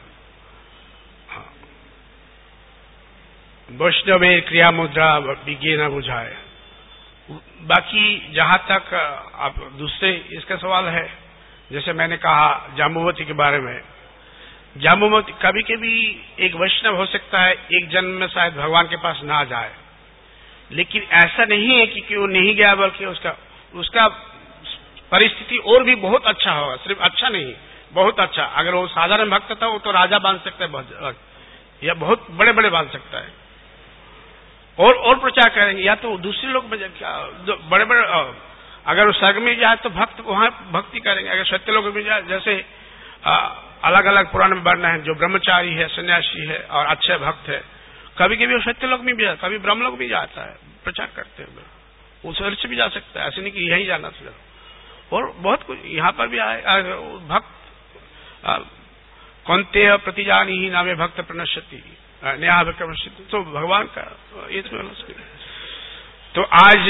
वैष्णव क्रिया मुद्रा विज्ञे न बुझाए। बाकी जहां तक आप दूसरे इसका सवाल है, जैसे मैंने कहा जाम्बुवती के बारे में, जाम्बुवती कभी कभी एक वैष्णव हो सकता है एक जन्म में शायद भगवान के पास ना जाए, लेकिन ऐसा नहीं है कि वो नहीं गया, बल्कि उसका परिस्थिति और भी बहुत अच्छा होगा, सिर्फ अच्छा नहीं बहुत अच्छा। अगर वो साधारण भक्त था वो तो राजा बांध सकता है या बहुत बड़े बड़े बांध सकता है और प्रचार करेंगे, या तो दूसरे लोग में बड़े बड़े, अगर वो स्वर्ग में जाए तो भक्त वहां भक्ति करेंगे। अगर सत्य लोग में जाए, जैसे अलग अलग पुराण में वर्ण है, जो ब्रह्मचारी है, सन्यासी है और अच्छे भक्त है, कभी कभी वो सत्य लोग में भी जाता है, कभी ब्रह्म लोग भी जाता है, प्रचार करते हैं, उस स्वर्ग से भी जा सकता है, ऐसे नहीं कि यही जाना चाहिए। और बहुत कुछ यहाँ पर भी आए भक्त कौन्तेय प्रतिजानी ही नामे भक्त प्रणश्यति न्याय भक्त, तो भगवान का ये तो आज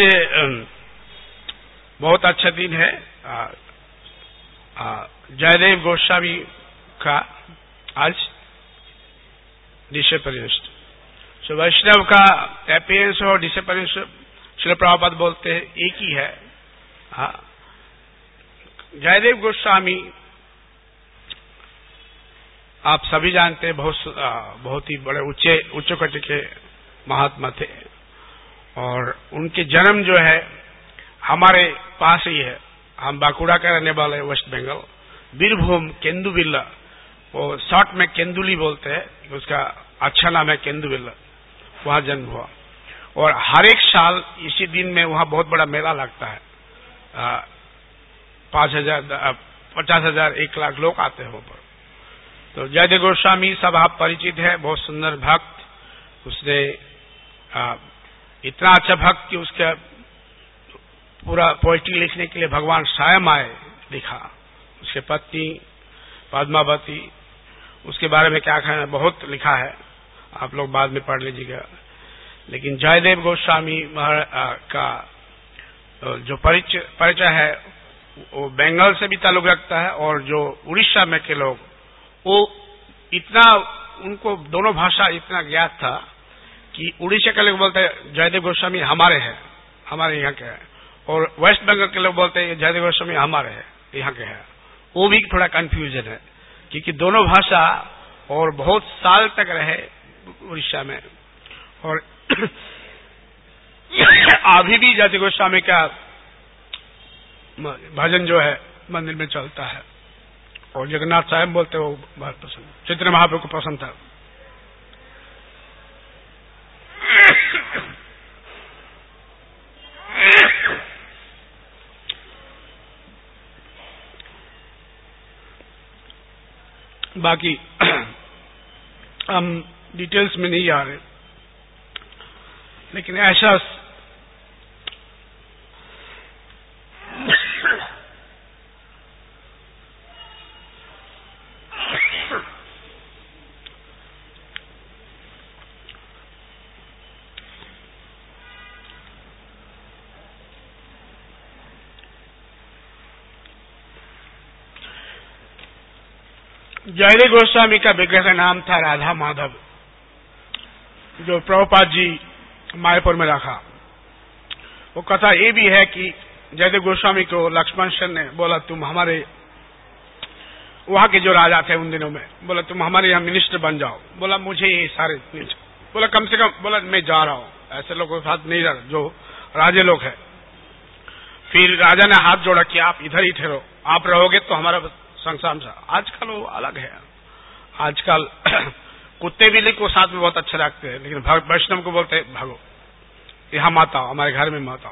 बहुत अच्छा दिन है। जयदेव गोस्वामी का आज डिसअपीयरेंस, तो वैष्णव का अपीयरेंस और डिसअपीयरेंस श्रील प्रभुपाद बोलते हैं एक ही है। जयदेव गोस्वामी आप सभी जानते हैं, बहुत ही बड़े उच्च कोटि के महात्मा थे और उनके जन्म जो है हमारे पास ही है। हम बांकुड़ा का रहने वाले, वेस्ट बंगाल, बीरभूम केंदुबिल्ला, वो शॉर्ट में केंदुली बोलते हैं, उसका अच्छा नाम है केंदुबिल्ला, वहां जन्म हुआ। और हर एक साल इसी दिन में वहां बहुत बड़ा मेला लगता है, 5,000 50,000 1 लाख लोग आते हैं वहां पर। तो जयदेव गोस्वामी सब आप परिचित है, बहुत सुंदर भक्त, उसने इतना अच्छा भक्त कि उसका पूरा पोएट्री लिखने के लिए भगवान स्वयं आए, लिखा। उसके पत्नी पद्मावती, उसके बारे में क्या कहना, बहुत लिखा है, आप लोग बाद में पढ़ लीजिएगा। लेकिन जयदेव गोस्वामी का जो परिचय है वो बंगाल से भी ताल्लुक रखता है, और जो उड़ीसा में के लोग, वो इतना उनको दोनों भाषा इतना ज्ञात था कि उड़ीसा के लोग बोलते हैं जयदेव गोस्वामी हमारे हैं, हमारे यहाँ के हैं, और वेस्ट बंगाल के लोग बोलते हैं जयदेव गोस्वामी हमारे हैं, यहाँ के हैं। वो भी थोड़ा कंफ्यूजन है क्योंकि दोनों भाषा और बहुत साल तक रहे उड़ीसा में। और अभी भी जयदेव गोस्वामी का भजन जो है मंदिर में चलता है, और जगन्नाथ साहब बोलते वो बहुत पसंद, चैतन्य महाप्रभु को पसंद था। बाकी हम डिटेल्स में नहीं आ रहे, लेकिन ऐसा जयदेव गोस्वामी का विग्रह का नाम था राधा माधव, जो प्रभुपाद जी मायापुर में रखा। वो कथा ये भी है कि जयदेव गोस्वामी को लक्ष्मण सेन ने बोला, तुम हमारे वहां के जो राजा थे उन दिनों में, बोला तुम हमारे यहाँ मिनिस्टर बन जाओ। बोला मुझे ये सारे, बोला कम से कम, बोला मैं जा रहा हूं, ऐसे लोगों के साथ नहीं जा रहा जो राजे लोग हैं। फिर राजा ने हाथ जोड़ा कि आप इधर ही ठहरो, आप रहोगे तो हमारा संसार। आजकल वो अलग है, आजकल कुत्ते बिल्ली को साथ में बहुत अच्छे रखते हैं, लेकिन वैष्णव को बोलते हैं भागो, यहां मत आओ, हमारे घर में मत आओ।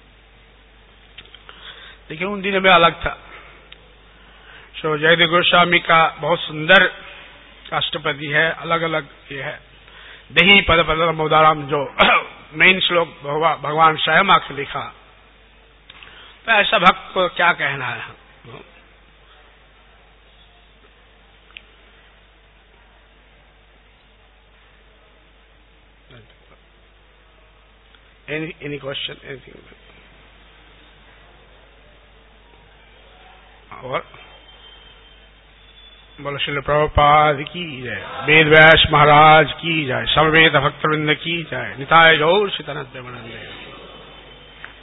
लेकिन उन दिनों में अलग था। सो जयदेव गोस्वामी का बहुत सुंदर अष्टपदी है, अलग अलग ये है। देही पद पद मोदाराम जो मेन श्लोक भगवान स्वयं आके लिखा, तो ऐसा भक्त को क्या कहना है। Any question? Anything? और बोलो श्रील प्रभुपाद की जय, वेद व्यास महाराज की जय, समवेत भक्तवृंद की जय, निताय गौर श्रीतनत प्रेमानंद।